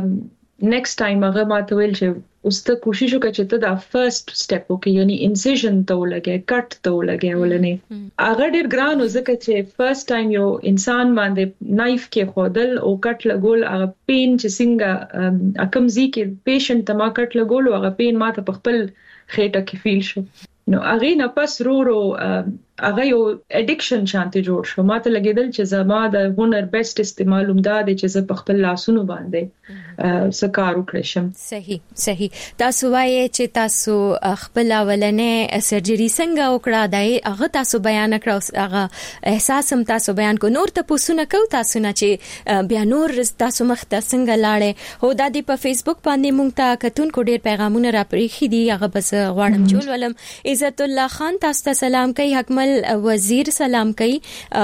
نیکسټ ټایم هغه ماته ویل چې اوس ته کوشش وکړه چې ته دا فرست سټپ وکړې یعنی انسیژن ته ولګې کټ ته ولګې ولنه هغه ډیر ګران وزکه چې فرست ټایم یو انسان باندې نایف کې خودل او کټ لګول هغه پین چې څنګه اکمزي کې پیشنټ ته ما کټ لګول هغه پین ماته په خپل خېټه کې فیل شو نو هغه نه پس رو هغه یو اډیکشن شانتي جوړ شو ماته لګیدل چې زما د هنر بیسټ استعمال ومداد چې زه په خپل لاسونو باندې سکار وکړم صحیح تاسو وایي چې تاسو خپل اولنې سرجري څنګه وکړه دای هغه تاسو بیان کړو هغه احساس هم تاسو بیان کو نور ته پوښتنه کو تاسو نه چې بیا نور تاسو مخ ته څنګه لاړې هو د په فیسبوک باندې مونږ ته کتون کو ډیر پیغامونه را پریخي دي هغه بس غواړم چول ولم عزت الله خان تاسو ته سلام کوي حکمل وزیر سلام کوي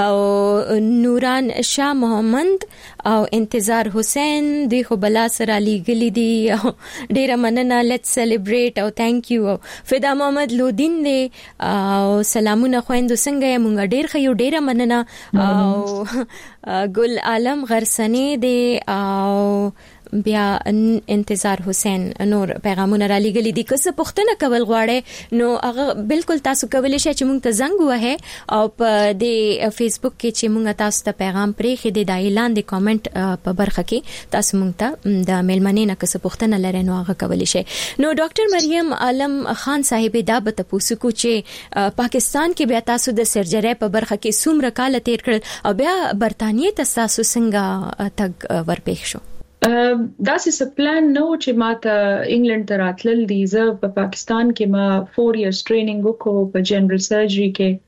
او نوران شاه محمد او انتظار حسین دی خو بلا سره لیګلی دی ډیره مننه لیټس سلیبریټ او ثانک یو فدا محمد لودین دی او سلامونه خويندو څنګه مونږ ډیر خيو ډیره مننه او ګل عالم غرسنی دی او بیا انتظار حسین نور پیغامونه را لګلې دي. که څه پوښتنه کول غواړي نو هغه بالکل تاسو کولی شئ چې مونږ ته زنګ ووهئ او په د فیسبوک کې چې مونږ تاسو ته پیغام پرېښی دی د اعلان د کامنټ په برخه کې تاسو مونږ ته د میلمنې نه که څه پوښتنه لرئ نو هغه کولی شئ. نو ډاکټر مریم عالم خان صاحب دا به تاسو کو چې پاکستان کې بیا تاسو د سرجری په برخه کې څومره کال تیر کړل او بیا برتانیې ته تاسو څنګه تګ ورپېښ شو؟ داسې سپلان نو چې ما ته انګلند ته راتلل دي. زه په پاکستان کې ما 4 years ټریننګ وکړو په جنرال سرجری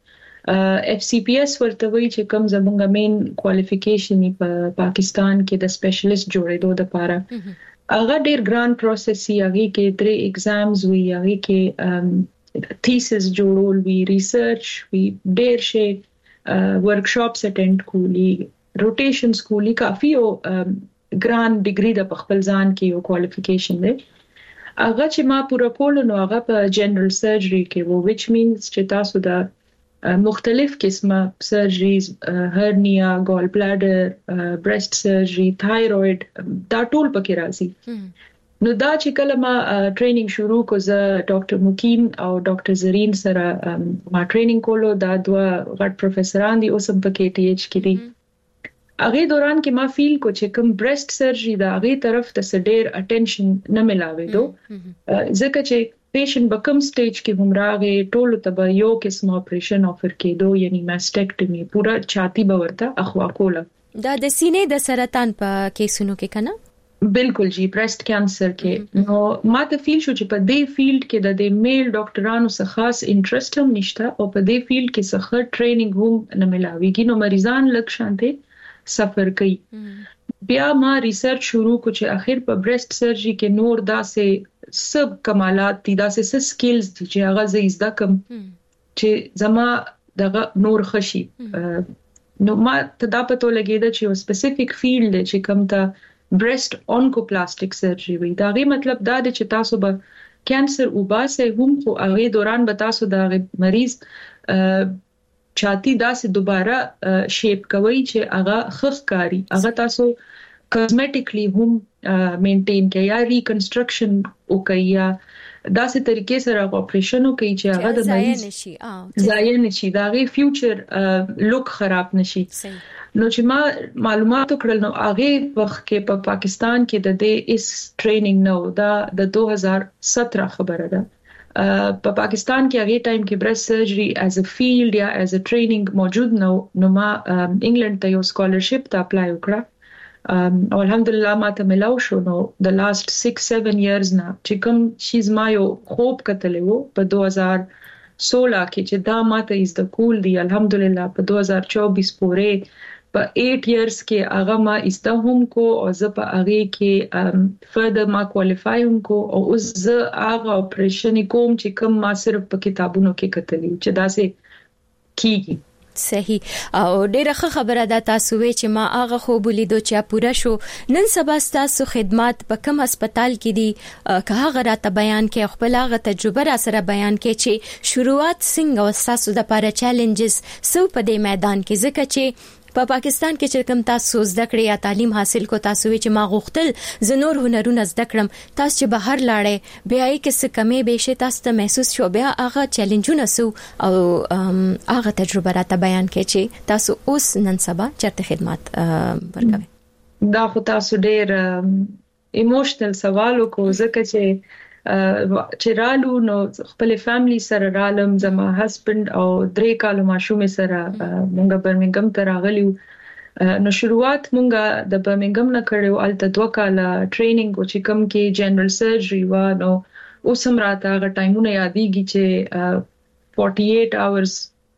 کې. FCPS ورته وایي چې کوم زموږ مین کوالیفیکیشن په پاکستان کې د سپیشلیست جوړېدو لپاره. هغه ډېر ګران پروسس یې، هغه کې 3 ایگزامز وي، هغه کې تھیسس جوړول وی، ریسرچ وی، ډېر شي ورکشاپس اټینډ کولی، روټیشنز کولی، کافي او ګران ډیګري د خپل ځان کې یو کوالیفیکیشن دی. هغه چې ما پوره کول نو هغه په جنرال سرجری کې وو، which means چې تاسو د مختلف قسمه سرجریز، هرنیا، ګال بلاډر، برست سرجری، تایروید، دا ټول پکې راځي. نو دا چې کله ما ټریننګ شروع کو، زه ډاکټر مکین او ډاکټر زرین سره ما ټریننګ کولو. دا دوه غټ پروفیسوران دي، اوس هم پکې TH کې دي. هغه دوران کې ما فیل کو چې کوم برست سرجری دا هغه طرف ته ډېر اټینشن نه ملاوي دو، ځکه چې پیشنټ په کوم سټیج کې هم راغی ټول ته به یو قسم اپریشن افر کېدو، یعنی ماستیکټمی، پورا چاتی به ورته اخوا کوله. دا د سینې د سرطان په کیسونو کې کنه؟ بالکل جی، برست کینسر کې. نو ما ته فیل شو چې په دې فیلډ کې د میل ډاکټرانو څخه خاص انټرست هم نشته او په دې فیلډ کې څخه ټریننګ هم نه ملاويږي. نو مریضان لږ شانته سفر کوي. بیا ما ریسرچ شروع کو چې اخر په برست سرجری کې نور داسې سب کمالات دي، داسې سکلز دي چې هغه زه زده کوم چې زما دغه نور خشي. نو ما ته دا پته لګیده چې یو سپیسیفیک فیلډ دی چې کوم ته برست اونکوپلاستیک سرجری وي. دا غي مطلب دا دی چې تاسو به کینسر وباسه هم خو هغه دوران به تاسو د مریض چاتی داسې دوباره شیپ کوي چې هغه خخ کاری، هغه تاسو کاسمیټیکلی هم مینټین کوي یا ریکنسټرکشن وکړي یا داسې طریقې سره اپریشن وکړي چې هغه د مریض ضایع نشي، دا غي فیوچر لوک خراب نشي. نو چې ما معلومات وکړل نو هغه وخت کې په پاکستان کې د دې اس ټریننګ نو دا د 2017 خبره ده. په پاکستان کې هغه ټایم کې برست سرجری ایز ا فیلډ یا ایز ا ټریننګ موجود نو ما انګلند ته یو سکالرشپ ته اپلای وکړه او الحمدلله ما ته ملاو شو. نو د لاست 6-7 ایئرز نه چې کوم شیز ما یو خوب کتلې وو په 2016 کې چې دا ما ته از د کول دی، الحمدلله په 2024 پورې په 8 ایئرز کې هغه ما استهم کو او زه په هغه کې فردر ما کوالیفای هم کو او اوس زه هغه اپریشن کوم چې کوم ما صرف په کتابونو کې کتلی چې دا سه کیږي. صحیح. او ډیره ښه خبره ده تاسو وی چې ما هغه خو بولیدو چې پوره شو. نن سبا تاسو خدمات په کوم هسپتال کې دي که هغه راته بیان کې خپل هغه تجربه را سره بیان کې چې شروعات څنګه او تاسو د لپاره چیلنجز سو په دې میدان کې، ځکه چې په پاکستان کې چې کوم تاسو زده کړې یا تعلیم حاصل کو تاسو چې ما غوښتل زنور هنرونه زده کړم، تاسو چې بهر لاړې بیا یې کې کمی به شي تاسو ته محسوس شو، بیا هغه چیلنجونه سو او هغه تجربه راته بیان کې چې تاسو اوس نن سبا چرته خدمات ورکوي. دا خو تاسو ډېر ایموشنل سوال وکړو ځکه چې رالو نو خپل فیملی سره رالم، زما هسبند او 3 کالو ماشوم سره مونږ برمنګم ته راغلیو. نو شروعات مونږ د برمنګم نه کړو، الته 2 کاله ټریننګ او چې کوم کې جنرال سرجری و. نو اوس هم راته هغه ټایمونه یادېږي چې 48 hours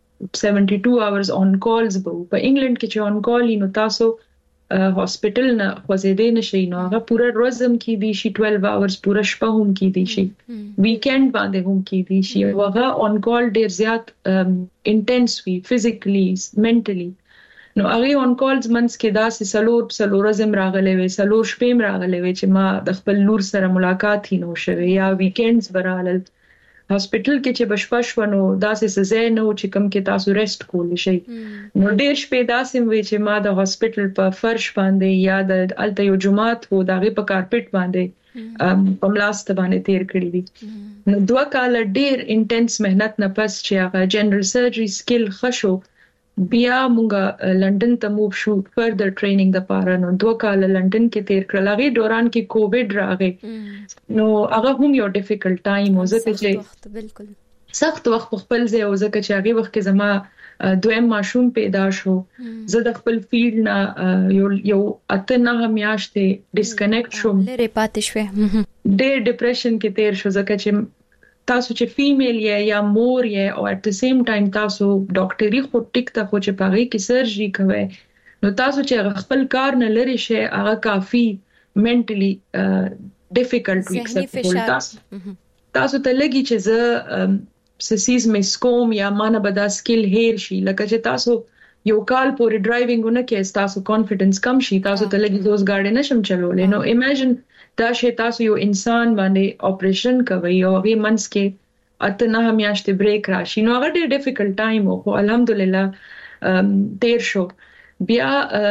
72 hours on calls به په انګلند کې چې on call نو تاسو هاسپټل نه خوځېدې نشي، نو هغه پورا ورځ هم کې دي شي 12 hours پورا شپه هم کې دي شي، ویکند باندې هم کې دي شي. هغه on call ډیر زیات انټنس وي فزیکلی منټلی. نو هغه on calls منس کې دا سلور ورځې راغلې وي، سلور شپې راغلې وي چې ما د خپل لور سره ملاقات هینو شوه یا ویکندز برالل. هاسپټل کې چې بشپشونو داسې سزا نه و چې کم کې تاسو ریسټ کول شي نو ډیر شپې داسې وي چې ما د هاسپټل په فرش باندې یا د الته یو جمعات وو دغه په کارپټ باندې په ملاست باندې تیر کړی دي نو 2 کال ډیر انټنس مهنت نه پس چې هغه جنرال سرجری سکل خشو بیا مونږه لندن ته موو شو فردر ټریننګ د پاره نو 2 کال لندن کې تیر کړل هغه دوران کې کووډ راغی نو هغه هم یو ډیفیکلټ ټایم و زه چې بالکل سخت وخت خپل ځای او زه چې هغه وخت کې زما دویم ماشوم پیدا شو زه د خپل فیلډ نه یو اته نه میاشتې ډیسکنیکټ شوم لري پاتې شوې ډېر ډیپریشن کې تیر شو ځکه چې تاسو چې فیمیل یا مور یا او اټ د سیم ټایم تاسو ډاکټري خو ټیک ته خو چې پاغي کې سرجری کوي نو تاسو چې خپل کار نه لري شي هغه کافي منټلی ډیفیکلټ وي تاسو ته لګي چې زه سسیز مسکوم یا مانه بدا سکل هیر شي لکه چې تاسو یو کال پورې ډرایوینګ نه کې تاسو کانفیډنس کم شي تاسو ته لګي دوز گاډي نشم چلولې نو امیجن دا شی تاسو یو انسان باندې اپریشن کوي او هغه منس کې اته نه میاشتې بریک راشي نو هغه ډېر ډیفیکلټ ټایم او الحمدلله تیر شو بیا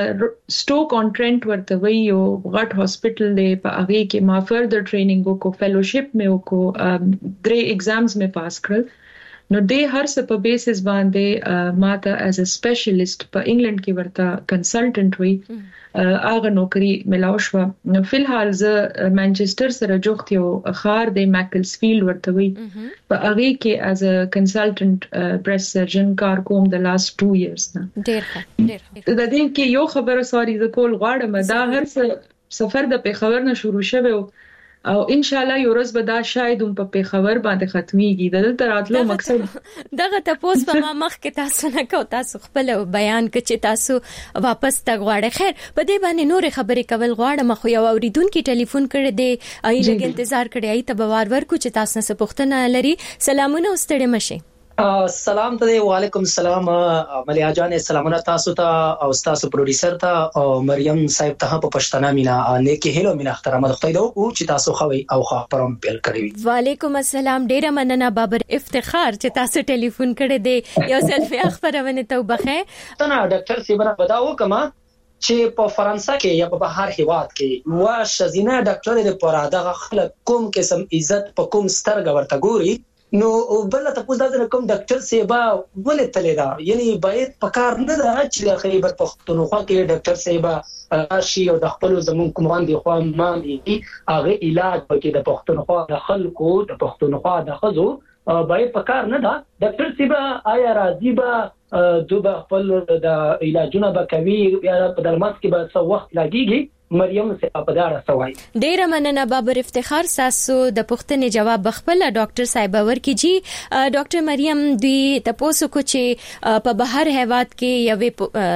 سټوک اون ټرنټ ورته وی یو غټ هاسپټل دی په هغه کې ما فردر ټریننګ وکړو فیلوشپ مې وکړو 3 ایگزامز مې پاس کړل نو د هر څه په بیسس باندې ما ته ایز ا سپیشلیست په انګلند کې ورته کنسلټنټ وی هغه نوکری ملاو شو نو فلحال زه مانچستر سره جوخت یو خار د ماکلسفیلډ ورته وی په هغه کې ایز ا کنسلټنټ بریسټ سرجن کار کوم د لاست 2 ایئرز نه ډیر د دې کې یو خبره سوري د کول غواړم دا هر څه سفر د پیښور نه شروع شوه او ان شاء الله یو ورځ به دا شاید په پیښور باندې ختميږي دلته راتلو مقصد دغه تاسو په مخ کې تاسو نه کو تاسو خپل بیان کې چې تاسو واپس تګ غواړئ خیر په دې باندې نور خبرې کول غواړم خو یو اوریدونکو ټلیفون کړی دی ای لګ انتظار کړی ای ته بوار ورکو چې تاسو نه پوښتنه لري سلامونه واستړې مشه سلام ته وعلیکم السلام ملیا جان سلامونه تاسو ته او تاسو پروډوسر ته او مریم صاحب ته په پښتنه مینا نیکی هلو مینا احترام خدای دې او چې تاسو خوي او خبرم پیل کړی وعلیکم السلام ډیره مننه بابر افتخار چې تاسو ټلیفون کړی دی یو سلفي خبرونه ته وبخه ته ډاکټر سیبره بداو کما چې په فرانسه کې یا په بهر هیواد کې وا شزینه ډاکټر دې پر دغه خلک کوم قسم عزت په کوم سترګ ورته ګوري نو بل ته پوښتنه ده کوم ډاکټر سیبا ولې تللی دا یعنی باید پکار نه ده چې خیبر پختونخوا کې ډاکټر سیبا راشي او د خپل زمون کومان دي خو ما دي هغه علاج پکې د پختونخوا د خلکو د پختونخوا د خزو باید پکار نه ده ډاکټر سیبا آیا راضی به دوه خپل د علاجونه بکوي یا په درمات کې به څو وخت لګيږي مریم صاحب په دارا سوای ډیره مننه بابر افتخار تاسو د پوښتنې جواب خپل ډاکټر صاحب ورکړي ډاکټر مریم دوی تاسو کو چې په بهر هیواد کې یو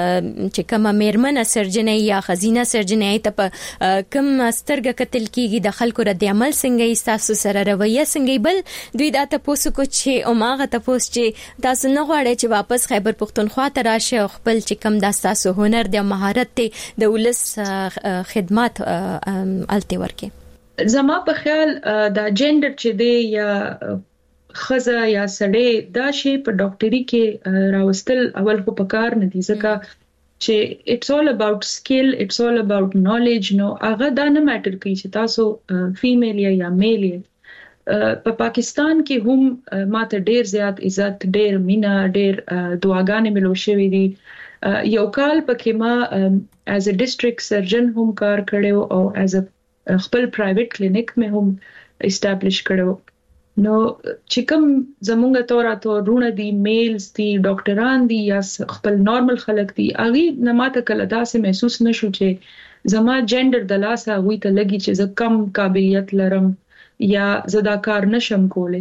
چې کومه میرمنه سرجنۍ یا خزینه سرجنۍ ته کوم سترګه قتل کیږي د خلکو رد عمل څنګه تاسو سره رویه څنګه بل دوی دا تاسو کو چې او ماغه تاسو چې تاسو نه غواړئ چې واپس خیبر پختونخوا ته راشي خپل چې کوم د تاسو هنر د مهارت ته د ولس خدمات الته ورکه زما په خیال دا جندر چې دی یا خزه یا سړی دا شی په ډاکټري کې راوستل اول خو پکار نه دي ځکه چې it's all about skill it's all about knowledge نو هغه دا نه ماتر کوي چې تاسو فیمیل یا میل په پاکستان کې هم ماته ډیر زیات عزت ډیر مینا ډیر دعاګانې ملو شوې دي یو کال پکې ما as a district surgeon هم کار کړو او as a خپل private clinic مې هم establish کړو نو چې کوم زمونږ توراتو رونه دي میلز دي ډاکټران دي یا خپل نارمل خلک دي اغي نه ماته کله داسې محسوس نشو چې زما جندر د لاسه وي ته لګي چې زه کم قابلیت لرم یا زدا کار نشم کوله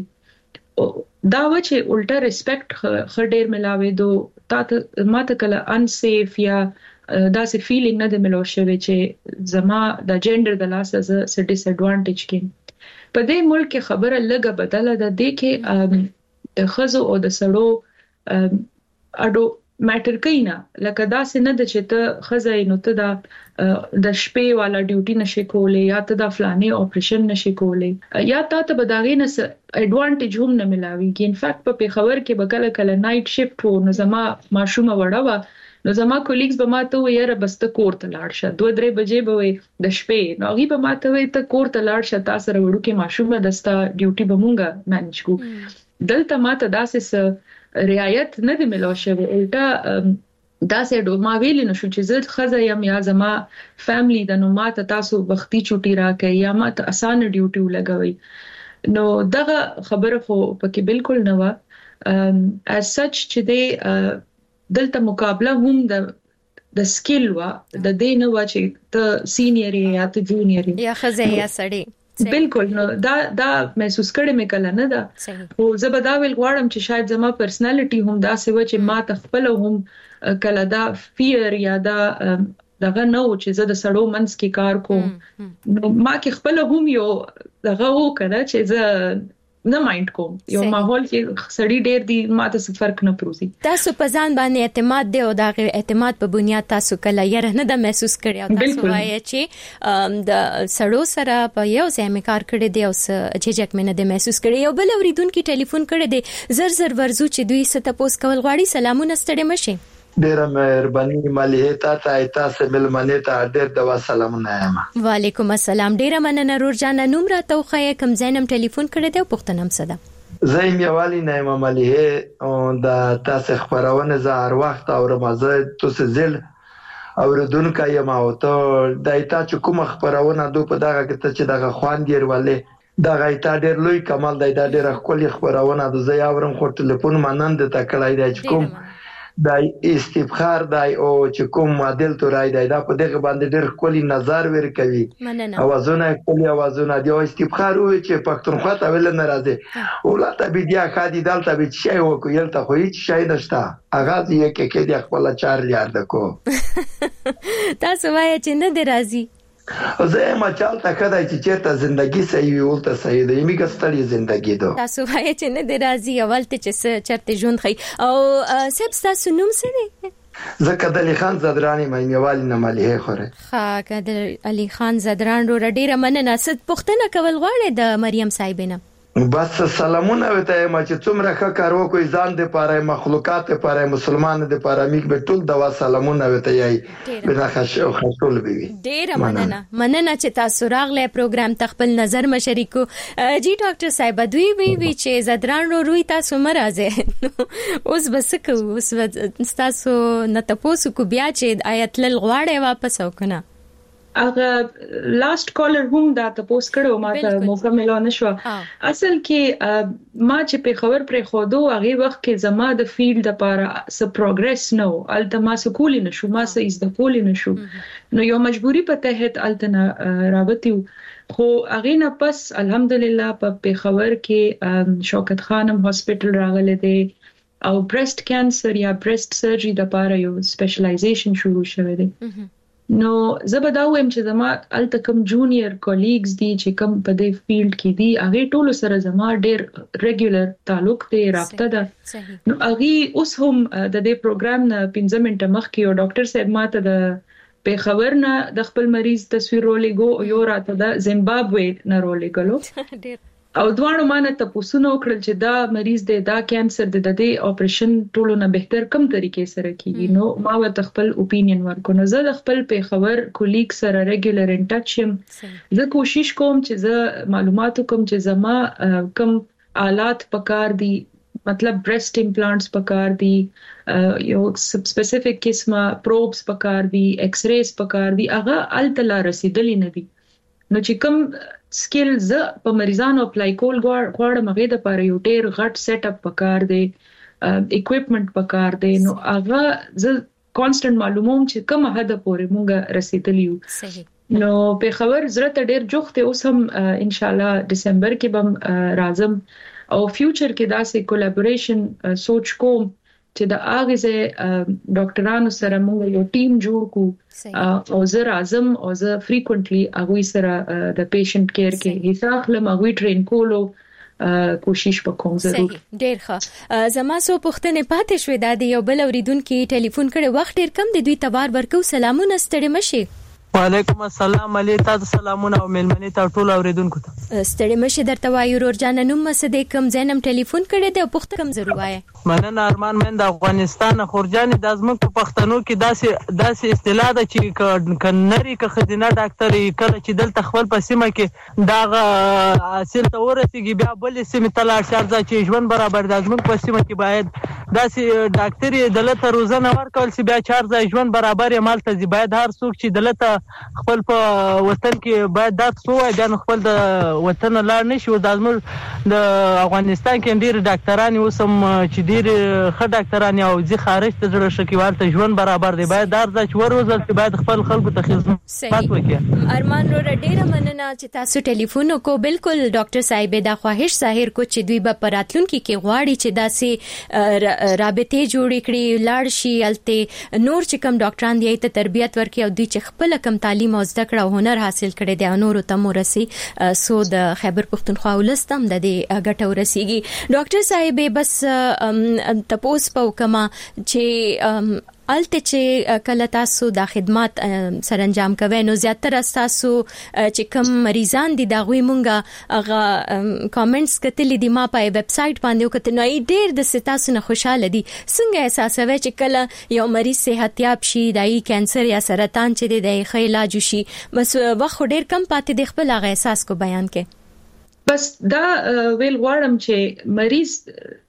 دا و چې الټا ریسپیکټ خډیر ملاوي دو تا ماته کله انسیف یا داسې فیلینګ نه د ملو شوی چې زما د جندر د لاسه ز ډیس ایڈوانټیج کې په دې ملک کې خبره لګه بدله ده د کې د خزو او د سړو اډو ماتر کینا لکه دا سن د چته خزای نو ته دا د شپې والا ډیوټي نشي کولې یا ته دا فلانه اپریشن نشي کولې یا ته بداغې نه اډوانټیج هم نه ملاويږي ان فیکټ په پیښور کې بکله کله نایټ شیفټ وو نو زما ماشومه وړه نو زما کولیګز به ماته ویره بس ته کور ته لاړ شه 2-3 بجې به وي د شپې نو غي به ماته وي ته کور ته لاړ شه تاسو سره وړو کې ماشومه دستا ډیوټي به مونږه مانج کو دلته ماته داسې رعایت نه دی ملو شوی الټا داسې ما ویل نو شو چې زه خزه یم یا زما فیملی د نو ماته تاسو وختي چوټي راکې یا ماته اسانه ډیوټي ولګوي نو دغه خبره خو پکې بالکل نه و as such چې د دلته مقابله هم د سکیل وا د دینه وا چې ته سینیئر یا ته جونیئر یا خزه یا سړی بالکل نو دا محسوس کړم مې کله نه دا او زبدا ویل غواړم چې شاید زما پرسنالټي هم دا سوي چې ما تخپل هم کله دا فیر یا دا دغه نو چې زه د سړو منس کې کار کوم نو ما کې خپل هم یو دغه وکړه چې زه نه مایند کوم یو ماحول کې سړی ډېر دی ماته څه فرق نه پروزي تاسو په ځان باندې اعتماد دی او دا اعتماد په بنیاد تاسو کله یره نه د محسوس کړی او تاسو وایي چې د سړو سره په یو ځای مې کار کړی دی او جهجک مې نه د محسوس کړی یو بل اوریدونکو ټلیفون کړی دی زر ورزو چې دوی ست تاسو کول غواړي سلامونه ستړي مشه ډیره مهرباني مليحه تاسو ملمنه ته ډیر د سلامونه یم وعلیکم السلام ډیره مننه رور جان نوم را توخه کوم زینم ټلیفون کړی دی پښتنم صدا زیم یوالي نه مليحه او د تاسو خبرونه زه هر وخت او رمضان تاسو زل اوردونکو یم او ته د تاسو کوم خبرونه دو په دغه کې چې دغه خوان دیر ولې دا غیتا ډیر لوی کمال دی دا ډیر خپل خبرونه د زه یاورم خو ټلیفون منند ته کړای دی چې کوم دا استفخار دی او چې کوم معادل تورای دی دا په دغه باندې ډېر کلی نظر ورکوي اوازونه کلی اوازونه دی او استفخار وي چې پښتونخوا ته ویل ناراضه ولته بیا خادي دلته به شي وکول ته خو هیڅ شي نشته اغاز یې کې د خپل 4 یاد کو تاسو وایي چې نه دی راضي زه ما چالتا کدا چې چیرته ژوندۍ صحیح ولته صحیح دی میګه ستړي ژوندۍ دو تاسو وایي چې نه دی راضي اولته چې چرته ژوند خي او سب تاسو نوم څه دی زکه د علي خان زدرانی مې یوالي نه مليحه خوره ها کده علي خان زدران رو ډیره مننه ست پښتنه کول غواړي د مریم صاحبینه بس سلامونه وته ما چې څومره ښه کار وکوي ځان د پاره مخلوقات لپاره مسلمان د پاره میګ به ټول دوا سلامونه وته یي بنا خشو خپل بي ډیره مننه چې تاسو راغله پروګرام تخپل نظر مشریکو جی ډاکټر صاحب دوی وی چې زدران روي تاسو مرزه اوس بس کو اوس تاسو نه تاسو کو بیا چې آیت لل غواړي واپس وکنه اغه لاست کالر هم دا تاسو کړو ما ته موقع ملو نشو اصل کې ما چې په خبر پر خودو هغه وخت کې زما د فیلډ لپاره س پروګرس نو الته ما سکول نشو ما سې از د کول نشو نو یو مجبوری په تحت الته رابطیو خو هغه نه پس الحمدلله په خبر کې شوکت خانم هاسپټل راغله دي او برست کانسر یا برست سرجری د لپاره یو سپیشلایزیشن شروع شوه دي نو زبداوم چې زما الته کوم جونیئر کولیګز دي چې کوم په دې فیلډ کې دي هغه ټول سره زما ډېر ریګولر تعلق دی رابطه ده نو هغه اوس هم د دې پروګرام نه 15 منټه مخکې یو ډاکټر صاحب ماته د په خبر نه د خپل مریض تصویر ولېګو یو راته د زیمبابوې نه ولېګلو او دوانو مانه تاسو نو کړل چې دا مریض دی دا کانسر دی د دې اپریشن ټولو نه بهتر کوم طریقې سره کیږي نو ما ورته خپل اوپینین ورکو نو زه د خپل په خبر کولیګ سره ریګولر ان ټچ یم زه کوشش کوم چې زه معلومات کوم چې زما کوم آلات پکار دي مطلب برست امپلانټس پکار دي یو سپیسیفیک قسمه پروبس پکار دي ایکس ریز پکار دي هغه التلا رسیدلې نه دي نو چې کوم سکلز په مریضانو اپلای کول غواړم هغه د پاره یو ډیر غټ سیټ اپ پکار دی اکوپمنٹ پکار دی نو هغه ز کانسټنټ معلوموم چې کوم هدف پورې مونږه رسیدلیو نو په خبر زړه ته ډیر جوخته اوس هم ان شاء الله دسمبر کې بم راځم او فیوچر کې داسې کولیبوریشن سوچ کوم چې د اغه زه ډاکټرانو سره موږ یو ټیم جوړ کو او زه اعظم او زه فریکوئنټلی هغه سره د پیشنټ کیر کې حساب لم هغه ټرین کولو کوشش وکوم ضرور. ډیر ښه. زما سو پښتنه پاتې شوې د یو بل اوریدونکو ټلیفون کړي وخت ډیر کم د دوی تبار ورکو. سلامونه ستړي مشي. وعلیکم السلام علی تاسو سلامونه او ملمنې ته ټول اوریدونکو ته. ستړي مشي درته وایو ورور جان نوم مسد کم زینم ټلیفون کړي د پښتو کم ضرور وای. مننه ارمان من د افغانستان خورجان د ازمن په پښتنو کې داسې اصطلاح ده چې کنری که خدینه ډاکټر کله چې دلته خپل په سیمه کې دا اصل ته ورسیږي بیا بل سیمه تلاش ارزه چې ژوند برابر د ازمن په سیمه کې باید داسې ډاکټر دلته روزنه ورکول سی بیا چارځه ژوند برابر مالته زی باید هر څوک چې دلته خپل په وطن کې باید دا څو بیا خپل د وطن لاړ نشي. او د ازمن د افغانستان کې ډیر ډاکټران اوسم چې ډیر ښه ډاکټران او ځي خارج ته ځل شکیوالته ژوند برابر دی باید درځ چې ورزل چې باید خپل خلکو ته خدمت وکړي. ارمان رو ډیر مننه چې تاسو ټلیفون کو. بالکل ډاکټر صاحب دا خواهش ظاهر کو چې دوی به پراتلونکو کې غواړي چې داسې رابطې جوړې کړي لاړ شي الته نور چې کم ډاکټران دی ته تربیت ورکړي او دوی چې خپل کم تعلیم او زده کړه او هنر حاصل کړي دی نور ته مورسي سو د خیبر پختونخوا ولستم د دې ګټه ورسیږي. ډاکټر صاحب بس تپوس په کما چې الته چې کله تاسو د خدمات سرانجام کوي نو زیاتره تاسو چې کم مریضان دي دا غوي مونږه هغه کامنټس کتلې دي ما په ویب سټ باندې وکړه نو ډېر د تاسو نه خوشاله دي. څنګه احساسوي چې کله یو مریض صحتياب شي دای کانسر یا سرطان چې د ښه علاج شي بس وخت ډېر کم پاتې د خپل هغه احساس کو بیان کې. بس دا ویل غواړم چې مریض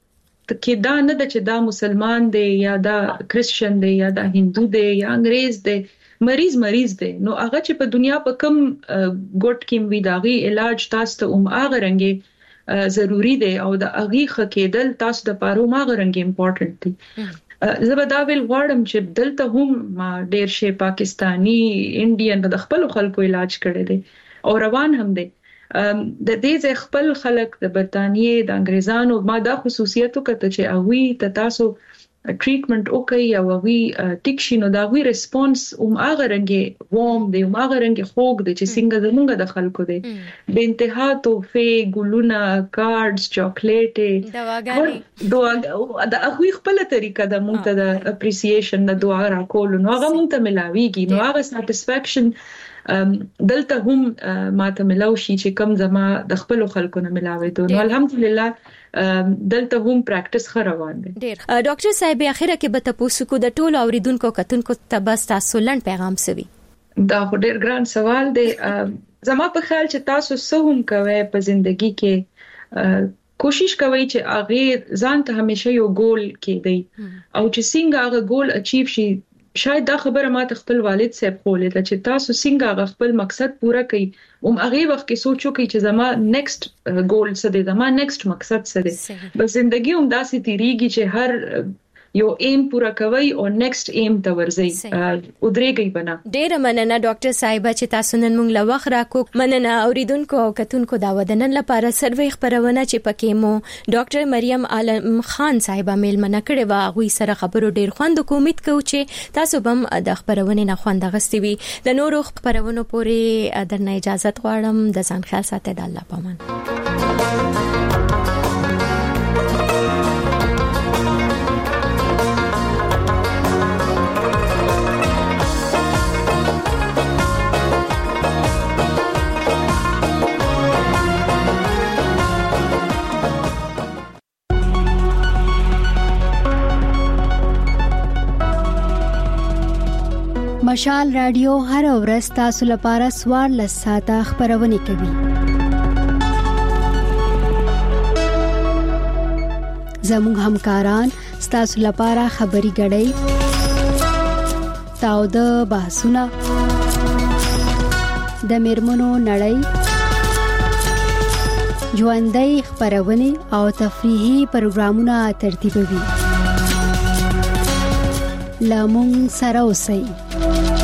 کې دا نه د چې دا مسلمان دی یا دا کرسچن دی یا دا هندو دی یا انګريز دی مریض دی نو هغه چې په دنیا په کم ګوټ کې وی داغي علاج تاسو ته هغه رنګي ضروری دی او د هغه خکېدل تاسو د پاره هغه رنګي امپورټنت دی. زبدا ویل غواړم چې دلته هم ما ډیر شي پاکستانی انډین د خپل خلکو علاج کړي دي او روان هم دي. د دې خپل خلک د برتانیې د انګريزانو ما دا خصوصیتو کته چې اوی ته تاسو ټریټمنټ وکي او اوی ټیکشینو دا وی ریسپانس هغه رنګي ووم دی هغه رنګي خوګ دی چې څنګه زمونږ د خلکو دی د انتها توفه ګلونه کارډز چاکلیټ دواګانې دا اوی خپل طریقه د مونږ ته د اپریسییشن د دعا راکول نو هغه مونږ ته ملاويږي نو هغه سټیسفیکشن دلته هم ماته ملاو شي چې کم زما د خپل خلکو نه ملاوي دي نو الحمدلله دلته هم پریکټیس روان دي. ډیر ډاکټر صاحب اخیره کې به تاسو کو د ټولو اوریدونکو کتونکو ته بس تاسو لن پیغام سوي. دا ډیر ګران سوال دی. زما په خیال چې تاسو څه هم کوي په ژوندۍ کې کوشش کوي چې هغه ځان ته همیشه یو ګول کېدی او چې څنګه هغه ګول اچیو شي. شاید دا خبره ما ته خپل والد صاحب خولې چې تاسو څنګه خپل مقصد پورا کړئ هغه وخت کې سوچو کې چې زما نیکسټ ګول څه دی زما نیکسټ مقصد څه دی. بس ژوندۍ هم داسې تیریږي چې هر یو ایم پورا کوي او نیکسټ ایم ته ورځي او درېږي بنا. ډیر مننه ډاکټر صاحب چې تاسو نن موږ له وخت راکو. مننه اوریدونکو او کتونکو دا ودنن لپاره سروي خبرونه چې پکې مو ډاکټر مریم عالم خان صاحب میلمنه کړي وا غوي سره خبرو ډیر خوند کو. امید کوم چې تاسو هم د خبرونه نه خوند غستې وي. د نورو خبرونو پورې درنه اجازه غواړم. د ځان خیال ساتئ. د الله پامان. مشال رادیو هر ورځ تاسو لپاره سوار لساته خبرونه کوي. زموږ همکاران تاسو لپاره خبري غړي تاو د بحثونه د میرمنو نړۍ ژوندۍ خبرونه او تفریحي پروګرامونه ترتیبوي. لامون سره اوسئ.